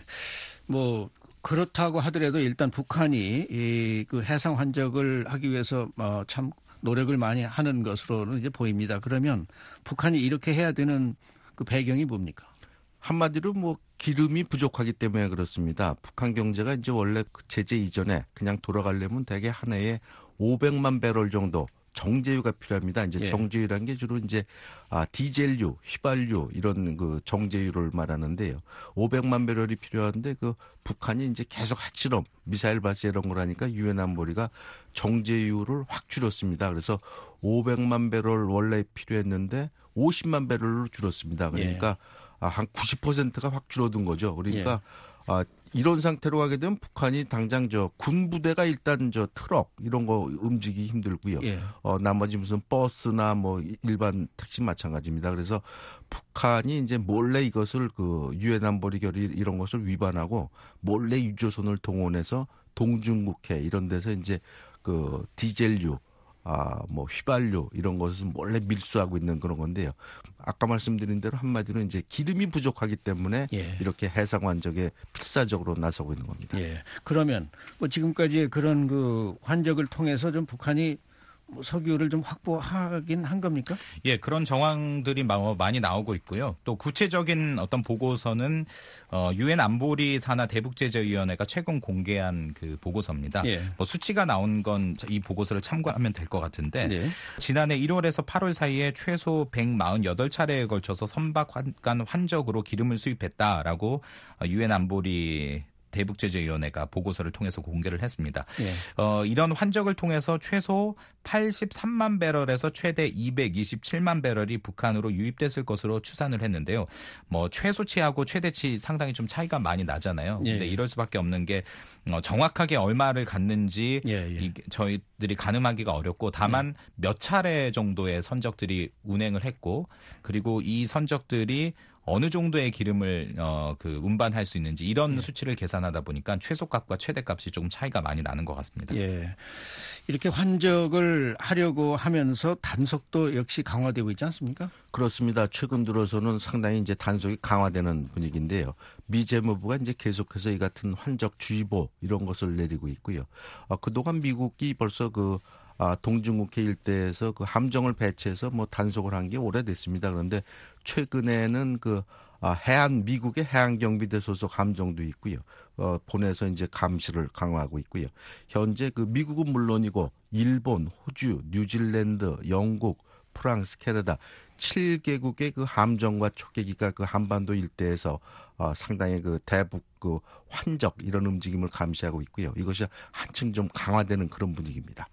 뭐 그렇다고 하더라도 일단 북한이 그 해상 환적을 하기 위해서 참 노력을 많이 하는 것으로는 이제 보입니다. 그러면 북한이 이렇게 해야 되는 그 배경이 뭡니까? 한마디로 뭐 기름이 부족하기 때문에 그렇습니다. 북한 경제가 이제 원래 제재 이전에 그냥 돌아가려면 대개 한 해에 500만 배럴 정도 정제유가 필요합니다. 이제 정제유라는 게 주로 이제 디젤유, 휘발유 이런 그 정제유를 말하는데요. 500만 배럴이 필요한데 그 북한이 이제 계속 핵실험, 미사일 발사 이런 걸 하니까 유엔 안보리가 정제유를 확 줄였습니다. 그래서 500만 배럴 원래 필요했는데 50만 배럴로 줄었습니다. 그러니까 한 90%가 확 줄어든 거죠. 그러니까 이런 상태로 가게 되면 북한이 당장 군부대가 일단 트럭 이런 거 움직이기 힘들고요. 나머지 무슨 버스나 뭐 일반 택시 마찬가지입니다. 그래서 북한이 이제 몰래 이것을 그 유엔 안보리 결의 이런 것을 위반하고 몰래 유조선을 동원해서 동중국해 이런 데서 이제 그 디젤유 뭐 휘발유 이런 것을 몰래 밀수하고 있는 그런 건데요. 아까 말씀드린 대로 한마디로 이제 기름이 부족하기 때문에 이렇게 해상 환적에 필사적으로 나서고 있는 겁니다. 그러면 뭐 지금까지 그런 그 환적을 통해서 좀 북한이 뭐 석유를 좀 확보하긴 한 겁니까? 그런 정황들이 많이 나오고 있고요. 또 구체적인 어떤 보고서는 유엔 안보리 산하 대북제재위원회가 최근 공개한 그 보고서입니다. 뭐 수치가 나온 건 이 보고서를 참고하면 될 것 같은데 지난해 1월에서 8월 사이에 최소 148차례에 걸쳐서 선박 간 환적으로 기름을 수입했다라고 유엔 안보리 대북제재위원회가 보고서를 통해서 공개를 했습니다. 이런 환적을 통해서 최소 83만 배럴에서 최대 227만 배럴이 북한으로 유입됐을 것으로 추산을 했는데요. 뭐 최소치하고 최대치 상당히 좀 차이가 많이 나잖아요. 근데 이럴 수밖에 없는 게 정확하게 얼마를 갔는지 저희들이 가늠하기가 어렵고 다만 몇 차례 정도의 선적들이 운행을 했고 그리고 이 선적들이 어느 정도의 기름을 그 운반할 수 있는지 이런 수치를 계산하다 보니까 최소값과 최대값이 조금 차이가 많이 나는 것 같습니다. 이렇게 환적을 하려고 하면서 단속도 역시 강화되고 있지 않습니까? 그렇습니다. 최근 들어서는 상당히 이제 단속이 강화되는 분위기인데요. 미 재무부가 이제 계속해서 이 같은 환적 주의보 이런 것을 내리고 있고요. 그동안 미국이 벌써 동중국해 일대에서 그 함정을 배치해서 뭐 단속을 한 게 오래됐습니다. 그런데 최근에는 미국의 해안경비대 소속 함정도 있고요. 보내서 이제 감시를 강화하고 있고요. 현재 그 미국은 물론이고 일본, 호주, 뉴질랜드, 영국, 프랑스, 캐나다 7개국의 그 함정과 초계기가 그 한반도 일대에서 상당히 그 대북 그 환적 이런 움직임을 감시하고 있고요. 이것이 한층 좀 강화되는 그런 분위기입니다.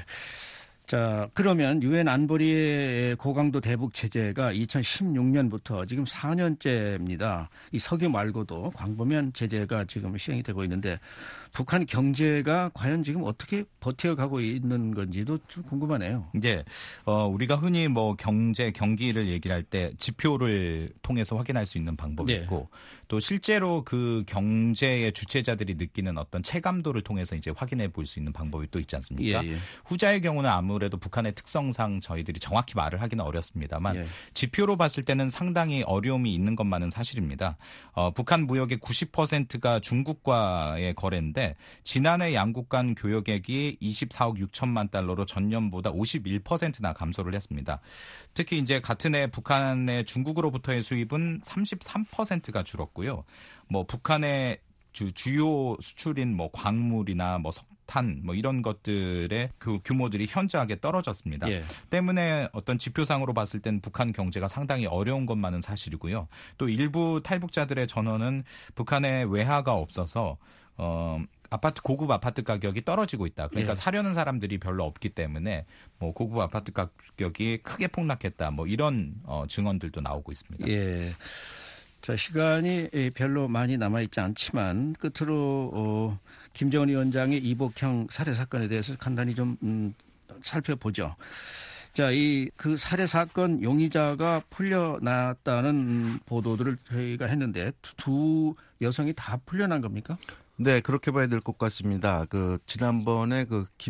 자, 그러면 유엔 안보리의 고강도 대북 제재가 2016년부터 지금 4년째입니다. 이 석유 말고도 광범위한 제재가 지금 시행이 되고 있는데 북한 경제가 과연 지금 어떻게 버텨가고 있는 건지도 좀 궁금하네요. 우리가 흔히 뭐 경기를 얘기할 때 지표를 통해서 확인할 수 있는 방법이 있고 또 실제로 그 경제의 주체자들이 느끼는 어떤 체감도를 통해서 이제 확인해 볼 수 있는 방법이 또 있지 않습니까? 후자의 경우는 아무래도 북한의 특성상 저희들이 정확히 말을 하기는 어렵습니다만 지표로 봤을 때는 상당히 어려움이 있는 것만은 사실입니다. 북한 무역의 90%가 중국과의 거래인데 지난해 양국 간 교역액이 24억 6천만 달러로 전년보다 51%나 감소를 했습니다. 특히 이제 같은 해 북한의 중국으로부터의 수입은 33%가 줄었고요. 뭐 북한의 주요 수출인 뭐 광물이나 뭐 석탄 뭐 이런 것들의 그 규모들이 현저하게 떨어졌습니다. 때문에 어떤 지표상으로 봤을 땐 북한 경제가 상당히 어려운 것만은 사실이고요. 또 일부 탈북자들의 전언은 북한에 외화가 없어서 고급 아파트 가격이 떨어지고 있다. 그러니까 예. 사려는 사람들이 별로 없기 때문에 뭐 고급 아파트 가격이 크게 폭락했다. 뭐 이런 증언들도 나오고 있습니다. 예. 자, 시간이 별로 많이 남아있지 않지만 끝으로 김정은 위원장의 이복형 살해 사건에 대해서 간단히 좀 살펴보죠. 자, 그 살해 사건 용의자가 풀려났다는 보도들을 저희가 했는데 두 여성이 다 풀려난 겁니까? 네, 그렇게 봐야 될 것 같습니다. 지난번에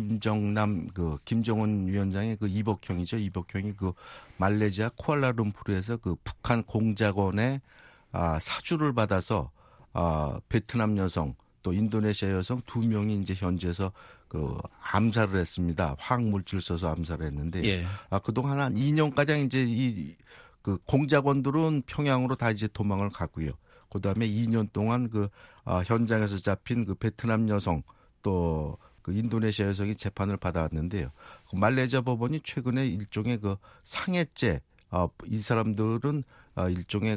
김정은 위원장의 이복형이죠. 이복형이 말레이시아 쿠알라룸푸르에서 북한 공작원의 사주를 받아서 베트남 여성 또 인도네시아 여성 2명이 이제 현지에서 암살을 했습니다. 화학물질 써서 암살을 했는데 예. 그동안 한 2년가량 이제 공작원들은 평양으로 다 이제 도망을 가고요. 그다음에 2년 동안 현장에서 잡힌 베트남 여성 또 인도네시아 여성이 재판을 받아왔는데요. 말레이시아 법원이 최근에 일종의 상해죄 이 사람들은 일종의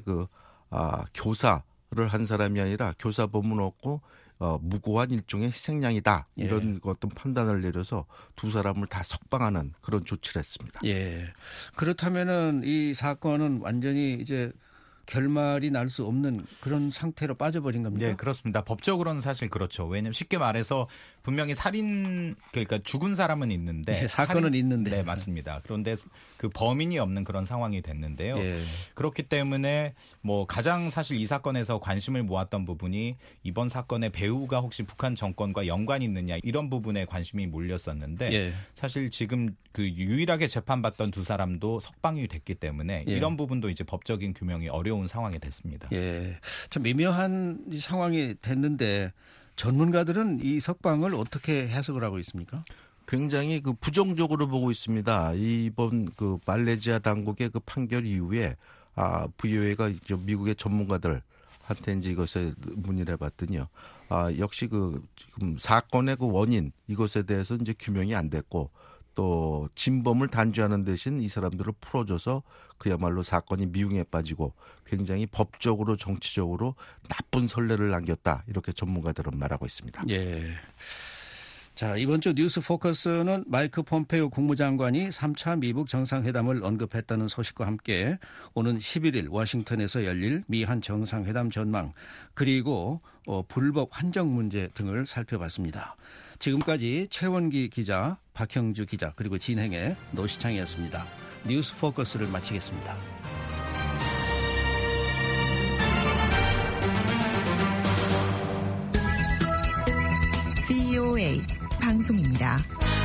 교사를 한 사람이 아니라 교사 법문 없고 무고한 일종의 희생양이다. 이런 예. 어떤 판단을 내려서 두 사람을 다 석방하는 그런 조치를 했습니다. 예. 그렇다면은 이 사건은 완전히 이제 결말이 날 수 없는 그런 상태로 빠져버린 겁니다. 네, 그렇습니다. 법적으로는 사실 그렇죠. 왜냐하면 쉽게 말해서 분명히 그러니까 죽은 사람은 있는데 네, 사건은 있는데. 네, 맞습니다. 그런데 그 범인이 없는 그런 상황이 됐는데요. 예. 그렇기 때문에 뭐 가장 사실 이 사건에서 관심을 모았던 부분이 이번 사건의 배우가 혹시 북한 정권과 연관이 있느냐 이런 부분에 관심이 몰렸었는데 예. 사실 지금 유일하게 재판받던 두 사람도 석방이 됐기 때문에 예. 이런 부분도 이제 법적인 규명이 어려운 상황이 됐습니다. 예. 참 미묘한 이 상황이 됐는데 전문가들은 이 석방을 어떻게 해석을 하고 있습니까? 굉장히 부정적으로 보고 있습니다. 이번 말레이시아 당국의 판결 이후에 VOA가 미국의 전문가들한테 이제 이것에 문의를 해봤더니요. 역시 지금 사건의 원인 이것에 대해서 이제 규명이 안 됐고 또 진범을 단죄하는 대신 이 사람들을 풀어줘서 그야말로 사건이 미궁에 빠지고 굉장히 법적으로 정치적으로 나쁜 선례를 남겼다. 이렇게 전문가들은 말하고 있습니다. 예. 자, 이번 주 뉴스 포커스는 마이크 폼페이오 국무장관이 3차 미북 정상회담을 언급했다는 소식과 함께 오는 11일 워싱턴에서 열릴 미한 정상회담 전망 그리고 불법 환정 문제 등을 살펴봤습니다. 지금까지 최원기 기자, 박형주 기자 그리고 진행의 노시창이었습니다. 뉴스 포커스를 마치겠습니다. VOA 방송입니다.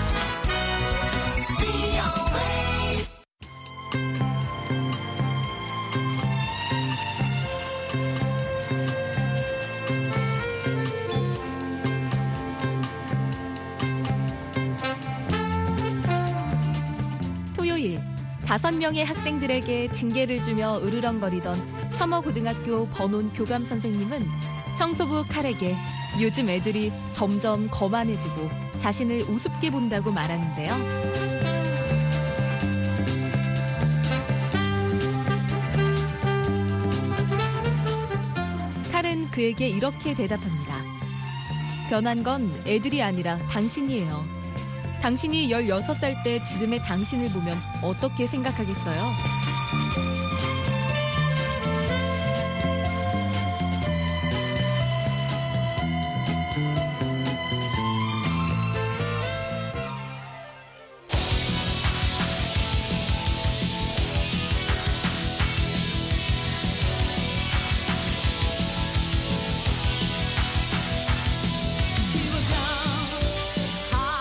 토요일 5명의 학생들에게 징계를 주며 으르렁거리던 셔머고등학교 번온 교감 선생님은 청소부 칼에게 요즘 애들이 점점 거만해지고 자신을 우습게 본다고 말하는데요. 칼은 그에게 이렇게 대답합니다. 변한 건 애들이 아니라 당신이에요. 당신이 16살 때 지금의 당신을 보면 어떻게 생각하겠어요?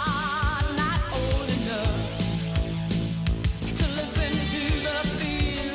Not old enough to listen to the feeling.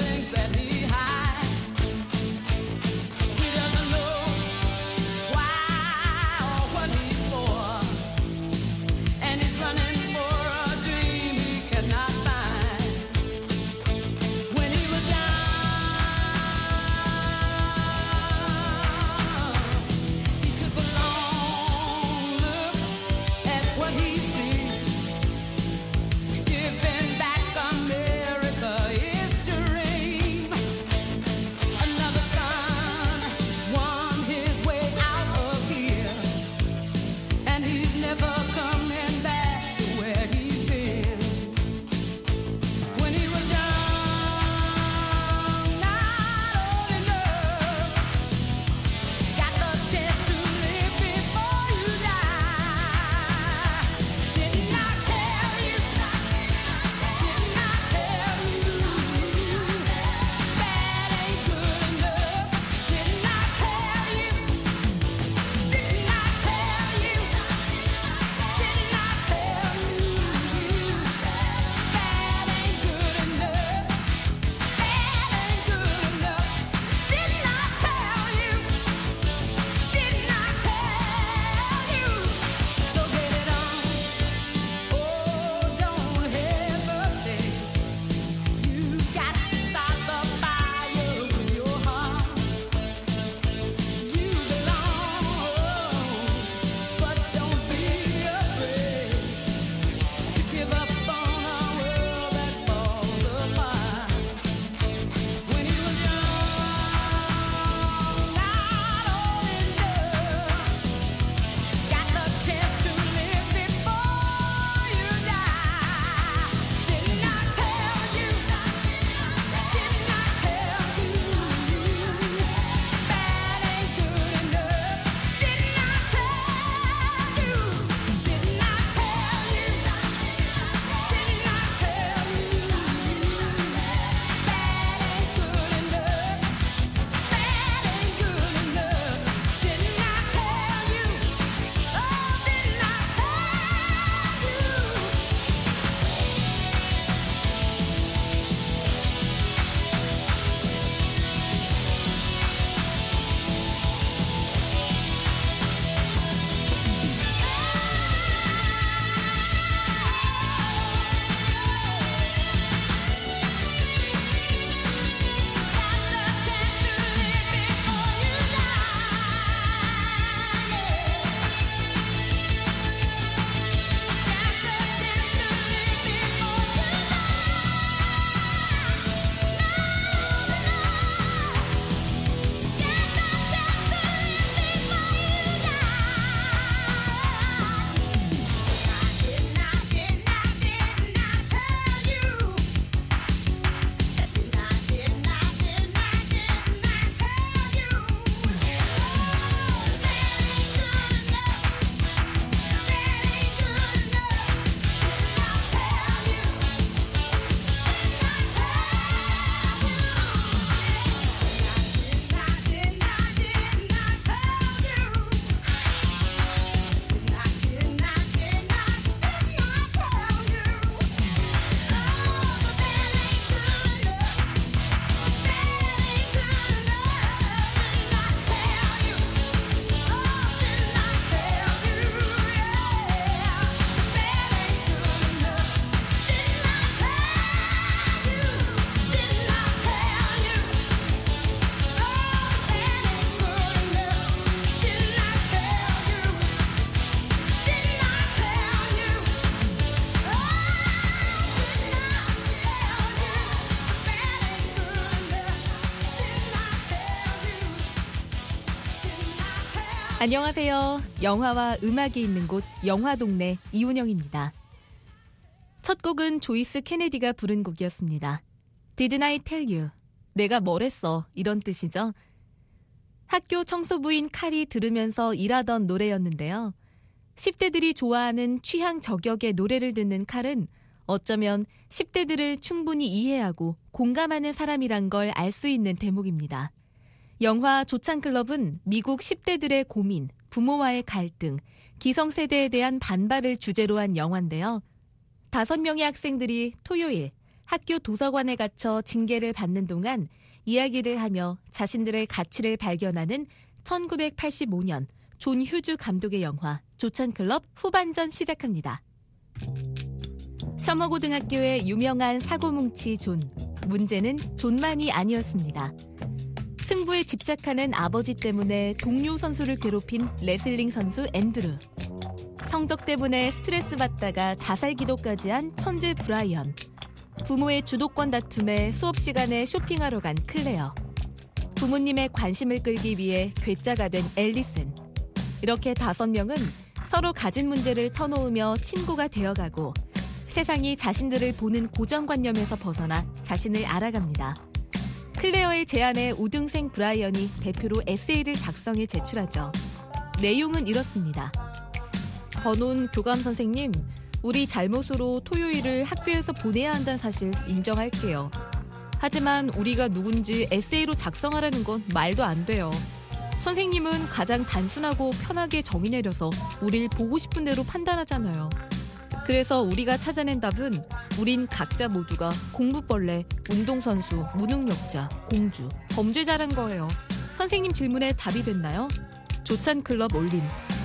안녕하세요. 영화와 음악이 있는 곳 영화동네 이운영입니다. 첫 곡은 조이스 케네디가 부른 곡이었습니다. Didn't I tell you? 내가 뭘 했어? 이런 뜻이죠. 학교 청소부인 칼이 들으면서 일하던 노래였는데요. 10대들이 좋아하는 취향 저격의 노래를 듣는 칼은 어쩌면 10대들을 충분히 이해하고 공감하는 사람이란 걸 알 수 있는 대목입니다. 영화 조찬클럽은 미국 10대들의 고민, 부모와의 갈등, 기성세대에 대한 반발을 주제로 한 영화인데요. 5명의 학생들이 토요일 학교 도서관에 갇혀 징계를 받는 동안 이야기를 하며 자신들의 가치를 발견하는 1985년 존 휴즈 감독의 영화 조찬클럽 후반전 시작합니다. 셔머고등학교의 유명한 사고뭉치 존. 문제는 존만이 아니었습니다. 승부에 집착하는 아버지 때문에 동료 선수를 괴롭힌 레슬링 선수 앤드루. 성적 때문에 스트레스 받다가 자살 기도까지 한 천재 브라이언. 부모의 주도권 다툼에 수업 시간에 쇼핑하러 간 클레어. 부모님의 관심을 끌기 위해 괴짜가 된 앨리슨. 이렇게 5명은 서로 가진 문제를 터놓으며 친구가 되어가고 세상이 자신들을 보는 고정관념에서 벗어나 자신을 알아갑니다. 클레어의 제안에 우등생 브라이언이 대표로 에세이를 작성해 제출하죠. 내용은 이렇습니다. 번온 교감 선생님, 우리 잘못으로 토요일을 학교에서 보내야 한다는 사실 인정할게요. 하지만 우리가 누군지 에세이로 작성하라는 건 말도 안 돼요. 선생님은 가장 단순하고 편하게 정의 내려서 우릴 보고 싶은 대로 판단하잖아요. 그래서 우리가 찾아낸 답은 우린 각자 모두가 공부벌레, 운동선수, 무능력자, 공주, 범죄자란 거예요. 선생님 질문에 답이 됐나요? 조찬클럽 올림.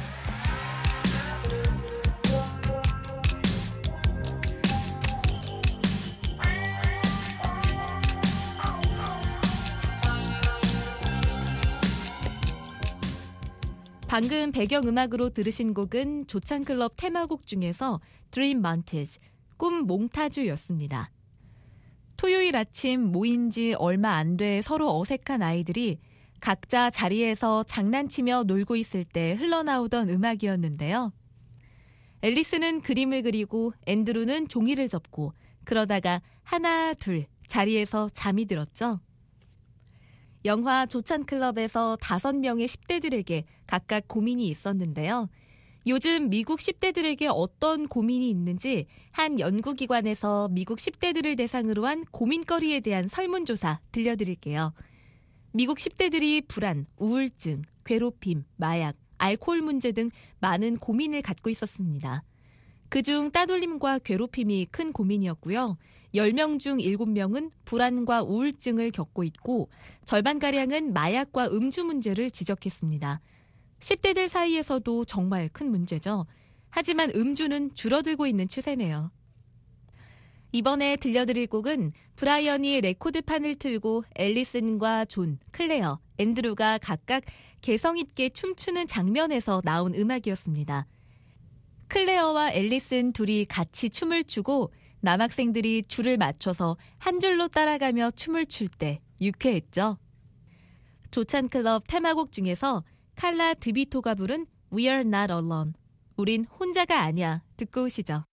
방금 배경음악으로 들으신 곡은 조찬클럽 테마곡 중에서 Dream Montage, 꿈 몽타주였습니다. 토요일 아침 모인 지 얼마 안 돼 서로 어색한 아이들이 각자 자리에서 장난치며 놀고 있을 때 흘러나오던 음악이었는데요. 앨리스는 그림을 그리고 앤드루는 종이를 접고 그러다가 하나 둘 자리에서 잠이 들었죠. 영화 조찬클럽에서 5명의 10대들에게 각각 고민이 있었는데요. 요즘 미국 10대들에게 어떤 고민이 있는지 한 연구기관에서 미국 10대들을 대상으로 한 고민거리에 대한 설문조사 들려드릴게요. 미국 10대들이 불안, 우울증, 괴롭힘, 마약, 알코올 문제 등 많은 고민을 갖고 있었습니다. 그중 따돌림과 괴롭힘이 큰 고민이었고요. 10명 중 7명은 불안과 우울증을 겪고 있고 절반가량은 마약과 음주 문제를 지적했습니다. 10대들 사이에서도 정말 큰 문제죠. 하지만 음주는 줄어들고 있는 추세네요. 이번에 들려드릴 곡은 브라이언이 레코드판을 틀고 앨리슨과 존, 클레어, 앤드루가 각각 개성있게 춤추는 장면에서 나온 음악이었습니다. 클레어와 앨리슨 둘이 같이 춤을 추고 남학생들이 줄을 맞춰서 한 줄로 따라가며 춤을 출 때 유쾌했죠. 조찬클럽 테마곡 중에서 칼라 드비토가 부른 We are not alone. 우린 혼자가 아니야. 듣고 오시죠.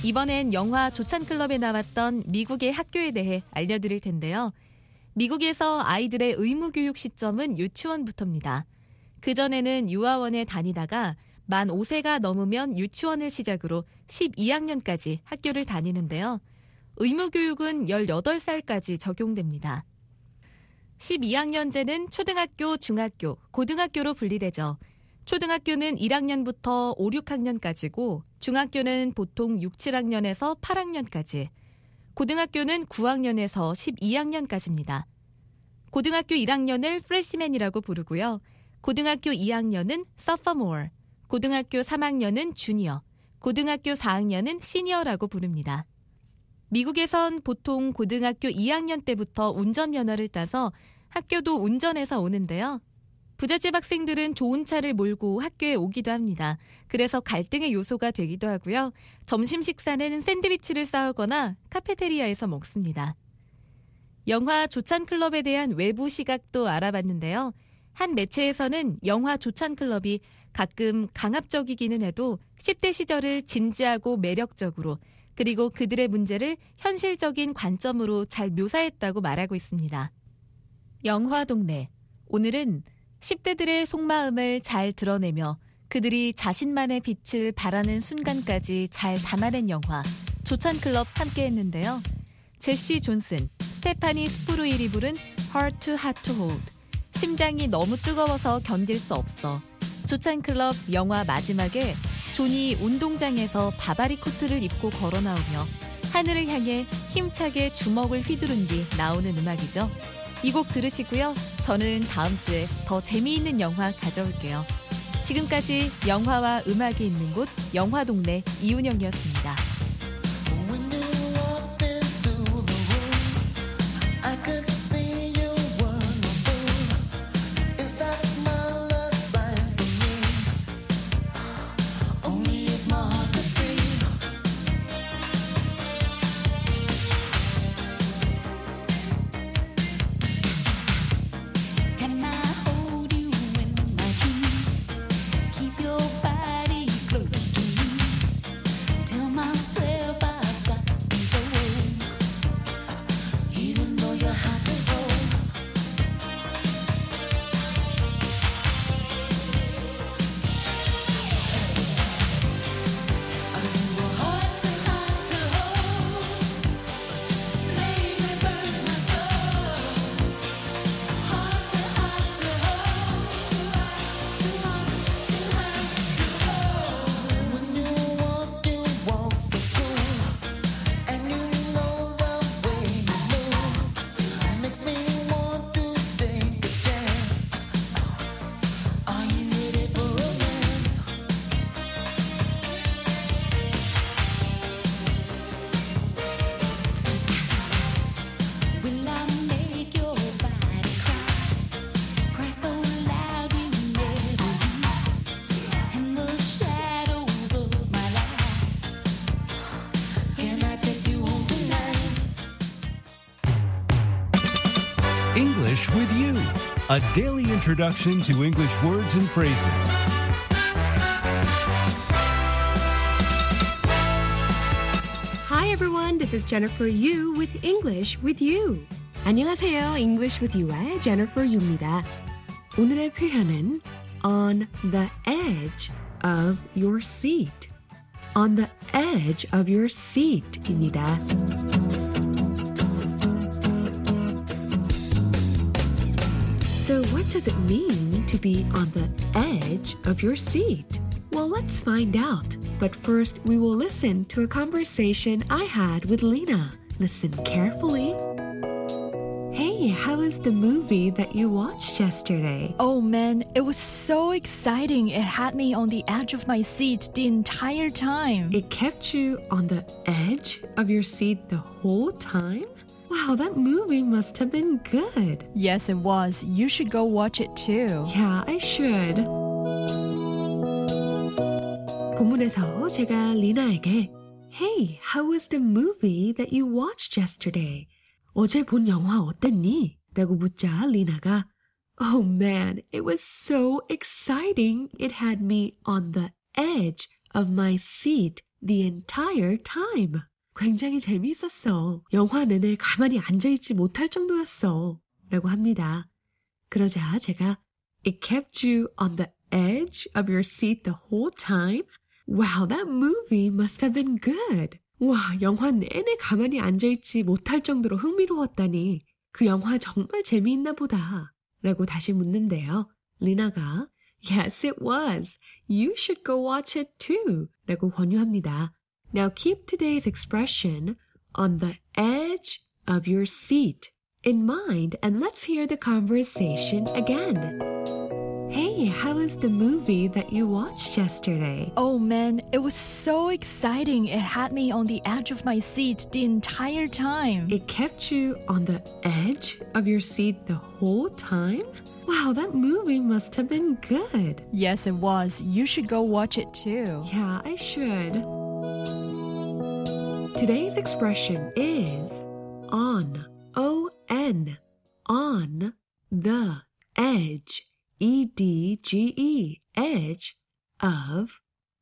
이번엔 영화 조찬클럽에 나왔던 미국의 학교에 대해 알려드릴 텐데요. 미국에서 아이들의 의무교육 시점은 유치원부터입니다. 그전에는 유아원에 다니다가 만 5세가 넘으면 유치원을 시작으로 12학년까지 학교를 다니는데요. 의무교육은 18살까지 적용됩니다. 12학년제는 초등학교, 중학교, 고등학교로 분리되죠. 초등학교는 1학년부터 5, 6학년까지고 중학교는 보통 6, 7학년에서 8학년까지, 고등학교는 9학년에서 12학년까지입니다. 고등학교 1학년을 프레시맨이라고 부르고요. 고등학교 2학년은 sophomore, 고등학교 3학년은 주니어, 고등학교 4학년은 시니어라고 부릅니다. 미국에선 보통 고등학교 2학년 때부터 운전면허를 따서 학교도 운전해서 오는데요. 부잣집 학생들은 좋은 차를 몰고 학교에 오기도 합니다. 그래서 갈등의 요소가 되기도 하고요. 점심 식사는 샌드위치를 싸우거나 카페테리아에서 먹습니다. 영화 조찬클럽에 대한 외부 시각도 알아봤는데요. 한 매체에서는 영화 조찬클럽이 가끔 강압적이기는 해도 10대 시절을 진지하고 매력적으로, 그리고 그들의 문제를 현실적인 관점으로 잘 묘사했다고 말하고 있습니다. 영화동네. 오늘은 10대들의 속마음을 잘 드러내며 그들이 자신만의 빛을 발하는 순간까지 잘 담아낸 영화 조찬클럽 함께 했는데요. 제시 존슨, 스테파니 스프루일이 부른 Hard to Hot to Hold, 심장이 너무 뜨거워서 견딜 수 없어. 조찬클럽 영화 마지막에 존이 운동장에서 바바리 코트를 입고 걸어 나오며 하늘을 향해 힘차게 주먹을 휘두른 뒤 나오는 음악이죠. 이 곡 들으시고요. 저는 다음 주에 더 재미있는 영화 가져올게요. 지금까지 영화와 음악이 있는 곳 영화동네 이윤영이었습니다. English with You, a daily introduction to English words and phrases. Hi everyone, this is Jennifer Yu with English with You. 안녕하세요, English with You의 Jennifer Yu입니다. 오늘의 표현은 on the edge of your seat. On the edge of your seat입니다. So what does it mean to be on the edge of your seat? Well, let's find out. But first, we will listen to a conversation I had with Lena. Listen carefully. Hey, how was the movie that you watched yesterday? Oh man, it was so exciting. It had me on the edge of my seat the entire time. It kept you on the edge of your seat the whole time? Wow, that movie must have been good. Yes, it was. You should go watch it too. Yeah, I should. 본문에서 제가 리나에게 Hey, how was the movie that you watched yesterday? 어제 본 영화 어땠니? 라고 묻자 리나가 Oh man, it was so exciting. It had me on the edge of my seat the entire time. 굉장히 재미있었어. 영화 내내 가만히 앉아있지 못할 정도였어. 라고 합니다. 그러자 제가 It kept you on the edge of your seat the whole time? Wow, that movie must have been good. 와, 영화 내내 가만히 앉아있지 못할 정도로 흥미로웠다니 그 영화 정말 재미있나 보다. 라고 다시 묻는데요. 리나가 Yes, it was. You should go watch it too. 라고 권유합니다. Now keep today's expression on the edge of your seat in mind and let's hear the conversation again. Hey, how was the movie that you watched yesterday? Oh man, it was so exciting. It had me on the edge of my seat the entire time. It kept you on the edge of your seat the whole time? Wow, that movie must have been good. Yes, it was. You should go watch it too. Yeah, I should. Today's expression is on, O-N, on the edge, E-D-G-E, edge of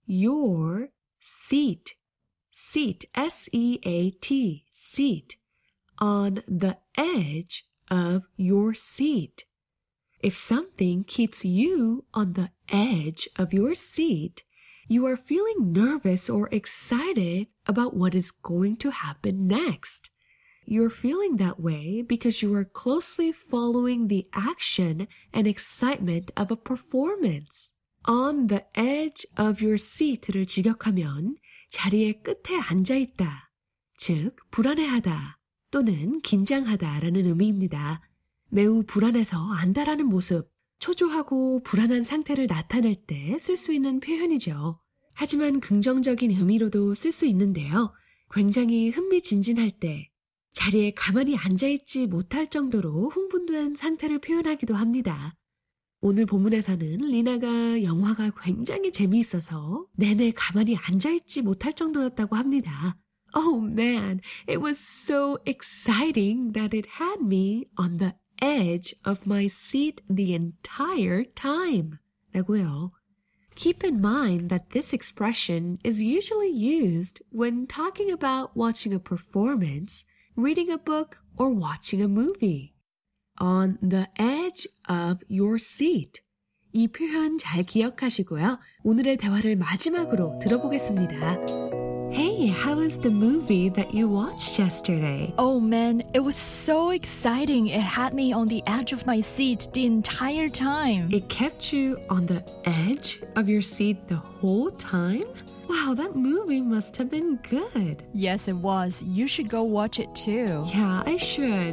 your seat. Seat, S-E-A-T, seat. On the edge of your seat. If something keeps you on the edge of your seat, you are feeling nervous or excited about what is going to happen next. You're feeling that way because you are closely following the action and excitement of a performance. On the edge of your seat를 직역하면 자리의 끝에 앉아있다, 즉 불안해하다 또는 긴장하다라는 의미입니다. 매우 불안해서 안달하는 모습, 초조하고 불안한 상태를 나타낼 때 쓸 수 있는 표현이죠. 하지만 긍정적인 의미로도 쓸 수 있는데요. 굉장히 흥미진진할 때, 자리에 가만히 앉아있지 못할 정도로 흥분된 상태를 표현하기도 합니다. 오늘 본문에서는 리나가 영화가 굉장히 재미있어서 내내 가만히 앉아있지 못할 정도였다고 합니다. Oh man, it was so exciting that it had me on the edge of my seat the entire time. 라고요. Keep in mind that this expression is usually used when talking about watching a performance, reading a book, or watching a movie. On the edge of your seat. 이 표현 잘 기억하시고요. 오늘의 대화를 마지막으로 들어보겠습니다. Hey, how was the movie that you watched yesterday? Oh man, it was so exciting. It had me on the edge of my seat the entire time. It kept you on the edge of your seat the whole time? Wow, that movie must have been good. Yes, it was. You should go watch it too. Yeah, I should.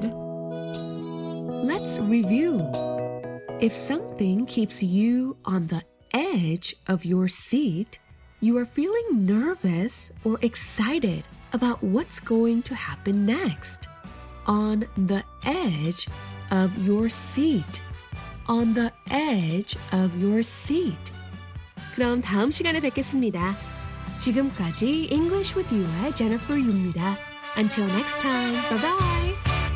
Let's review. If something keeps you on the edge of your seat, you are feeling nervous or excited about what's going to happen next. On the edge of your seat. On the edge of your seat. 그럼 다음 시간에 뵙겠습니다. 지금까지 English with You의 Jennifer Yu입니다. Until next time, bye-bye.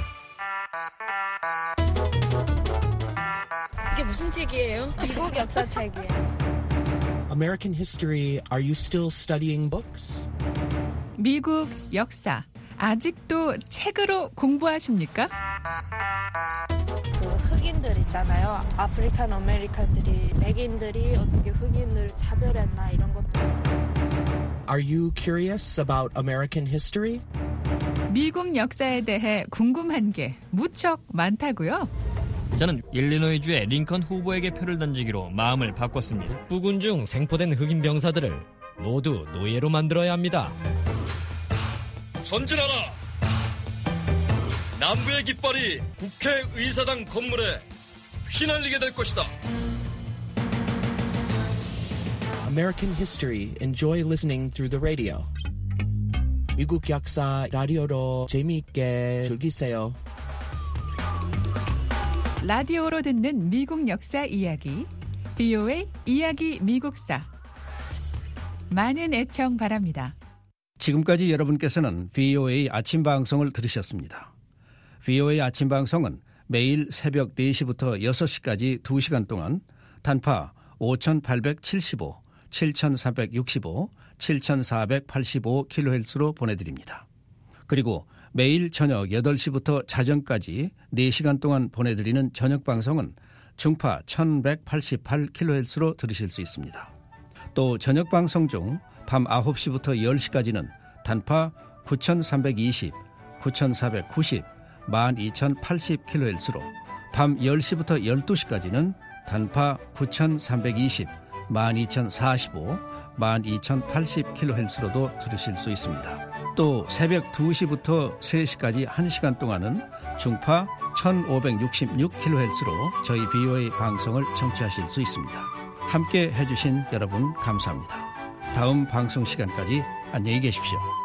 이게 무슨 책이에요? 미국 역사 책이에요. American history, are you still studying books? 미국 역사, 아직도 책으로 공부하십니까? 그 흑인들 있잖아요. 아프리칸 아메리칸들이 백인들이 어떻게 흑인을 차별했나 이런 것들. Are you curious about American history? 미국 역사에 대해 궁금한 게 무척 많다고요? 저는 일리노이주의 링컨 후보에게 표를 던지기로 마음을 바꿨습니다. 부군 중 생포된 흑인 병사들을 모두 노예로 만들어야 합니다. 전진하라! 남부의 깃발이 국회의사당 건물에 휘날리게 될 것이다. American history. Enjoy listening through the radio. 미국 역사 라디오로 재미있게 즐기세요. 라디오로 듣는 미국 역사 이야기, VOA 이야기 미국사. 많은 애청 바랍니다. 지금까지 여러분께서는 VOA 아침 방송을 들으셨습니다. VOA 아침 방송은 매일 새벽 4시부터 6시까지 2시간 동안 단파 5875, 7,365, 7,485kHz로 보내드립니다. 그리고 매일 저녁 8시부터 자정까지 4시간 동안 보내드리는 저녁 방송은 중파 1188kHz로 들으실 수 있습니다. 또 저녁 방송 중 밤 9시부터 10시까지는 단파 9320, 9490, 12080kHz로 밤 10시부터 12시까지는 단파 9320, 12045, 12080kHz로도 들으실 수 있습니다. 또 새벽 2시부터 3시까지 1시간 동안은 중파 1566kHz로 저희 VOA 방송을 청취하실 수 있습니다. 함께 해주신 여러분 감사합니다. 다음 방송 시간까지 안녕히 계십시오.